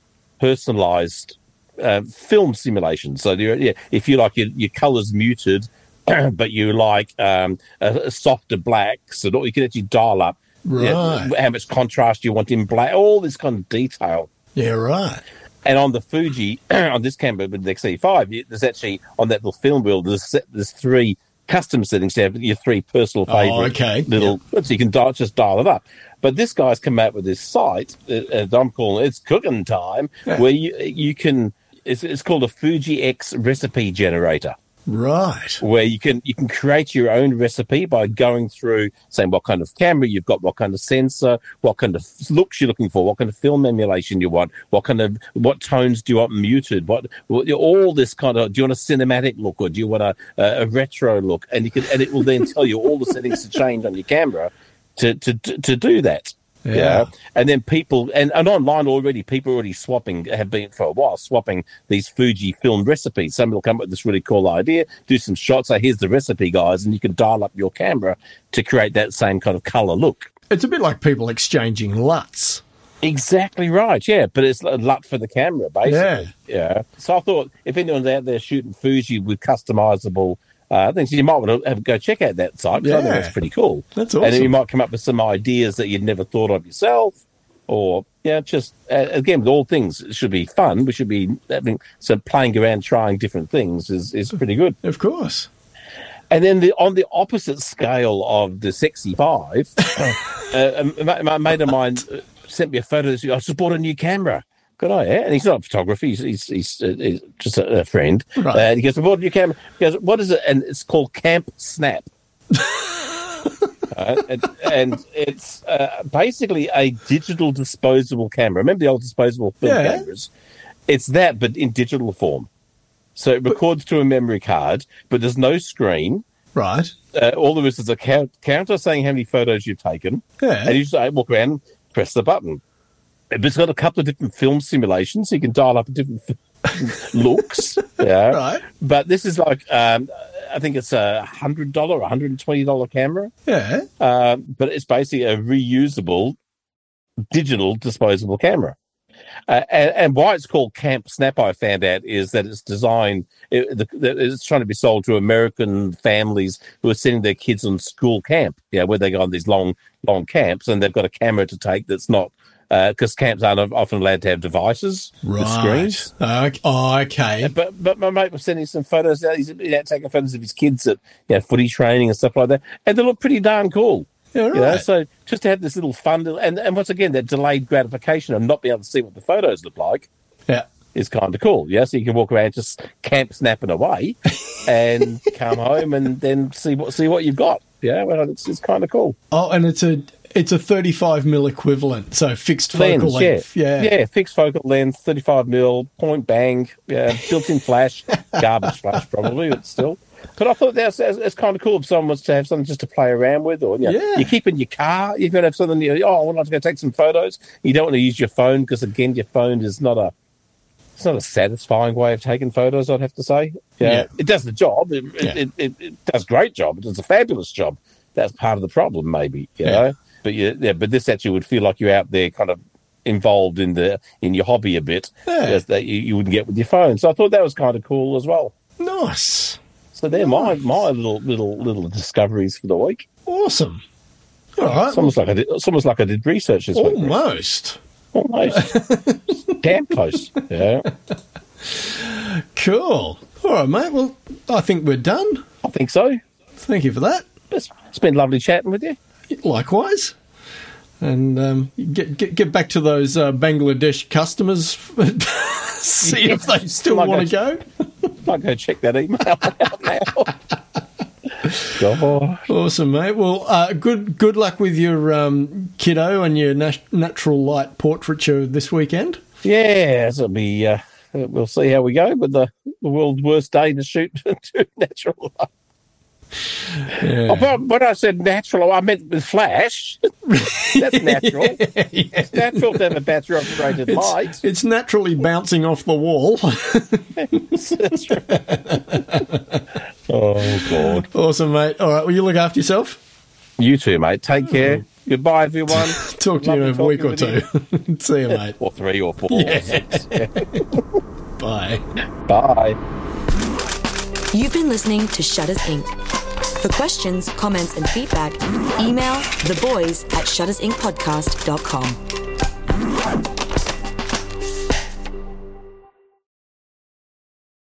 personalized uh, film simulations. So yeah, if you like your, your colors muted, but you like um, a, a softer black, so you can actually dial up right. you know, how much contrast you want in black. All this kind of detail. Yeah, right. And on the Fuji, on this camera with the X E five, there's actually on that little film wheel, there's there's three custom settings to have your three personal favorite oh, okay. little, yep. so you can dial, just dial it up. But this guy's come out with this site, uh, I'm calling it, It's Cooking Time, yeah. where you you can, it's, it's called a Fuji X recipe generator. Right. Where you can you can create your own recipe by going through saying what kind of camera you've got, what kind of sensor, what kind of looks you're looking for, what kind of film emulation you want, what kind of what tones do you want muted, what, what all this kind of, do you want a cinematic look or do you want a, a, a retro look, and you can and it will then tell you all the settings to change on your camera to to to do that. Yeah. yeah. And then people, and, and online already, people already swapping, have been for a while, swapping these Fuji film recipes. Somebody will come up with this really cool idea, do some shots, say, here's the recipe, guys, and you can dial up your camera to create that same kind of color look. It's a bit like people exchanging L U Ts. Exactly right, yeah. But it's a L U T for the camera, basically. Yeah. yeah. So I thought if anyone's out there shooting Fuji with customizable Uh, things you might want to have, go check out that site, because yeah. I think that's pretty cool. That's awesome. And then you might come up with some ideas that you'd never thought of yourself, or yeah, just uh, again with all things, it should be fun. We should be having so playing around, trying different things is is pretty good. Of course. And then the on the opposite scale of the Sexy Five, uh, a, a mate of mine sent me a photo. That said, I just bought a new camera. Good idea. And he's not a photographer. He's he's, he's, uh, he's just a, a friend. Right. And he goes, I bought a new camera. He goes, what is it? And it's called Camp Snap. uh, and, and it's uh, basically a digital disposable camera. Remember the old disposable film yeah. cameras? It's that, but in digital form. So it records to a memory card, but there's no screen. Right. Uh, all there is is a count, counter saying how many photos you've taken. Yeah. And you just uh, walk around and press the button. But it's got a couple of different film simulations, so you can dial up different looks. Yeah. Right. But this is like, um, I think it's a one hundred dollars, one hundred twenty dollars camera. Yeah. Uh, but it's basically a reusable digital disposable camera. Uh, and, and why it's called Camp Snap, I found out, is that it's designed, it, the, it's trying to be sold to American families who are sending their kids on school camp, yeah, where they go on these long, long camps, and they've got a camera to take that's not, because uh, camps aren't often allowed to have devices right. with screens. Uh, oh, okay. But but my mate was sending some photos out. He's out taking photos of his kids at you know, footy training and stuff like that, and they look pretty darn cool. Yeah, right. You know, so just to have this little fun, and, and once again, that delayed gratification of not being able to see what the photos look like yeah. is kind of cool. Yeah, so you can walk around just camp snapping away and come home and then see what see what you've got. Yeah, well, it's, it's kind of cool. Oh, and it's a it's a thirty-five mil equivalent, so fixed focal Lens, length. Yeah. yeah, yeah, fixed focal length, thirty-five mil, point bang, yeah, built-in flash, garbage flash probably, but still. But I thought that's, that's, that's kind of cool if someone was to have something just to play around with, or you know, yeah. you keep in your car. You're going to have something. You know, oh, I would like to go take some photos. You don't want to use your phone because again, your phone is not a it's not a satisfying way of taking photos. I'd have to say. Yeah, yeah. It does the job. It, Yeah. it, it, it does a great job. It does a fabulous job. That's part of the problem, maybe. You Yeah. know, but yeah, yeah, but this actually would feel like you're out there, kind of involved in the in your hobby a bit, Yeah. that you, you wouldn't get with your phone. So I thought that was kind of cool as well. Nice. So they're my my little little little discoveries for the week. Awesome. All right. It's almost like I did. It's almost like I did research this week. Almost. Almost. Damn close. Yeah. Cool. All right, mate. Well, I think we're done. I think so. Thank you for that. It's, it's been lovely chatting with you. Likewise. And um, get, get get back to those uh, Bangladesh customers. See if they still Might want to go go. Might go check that email out now. God. Awesome, mate. Well, uh, good good luck with your um, kiddo and your nat- natural light portraiture this weekend. Yeah, it'll be. Uh, we'll see how we go with the, the world's worst day to shoot to natural light. Yeah. Oh, but when I said natural, I meant with flash. That's natural. yeah. It's natural to have a battery operated It's, light. it's naturally bouncing off the wall. That's right. Oh, God. Awesome, mate. All right, well, you look after yourself. You too, mate. Take care. Goodbye, everyone. Talk to you in a Lovely week or two. talking See you, mate. Or three or four. Yeah. Or six. Bye. Bye. You've been listening to Shutters Incorporated. For questions, comments, and feedback, email the boys at shutters inc podcast dot com.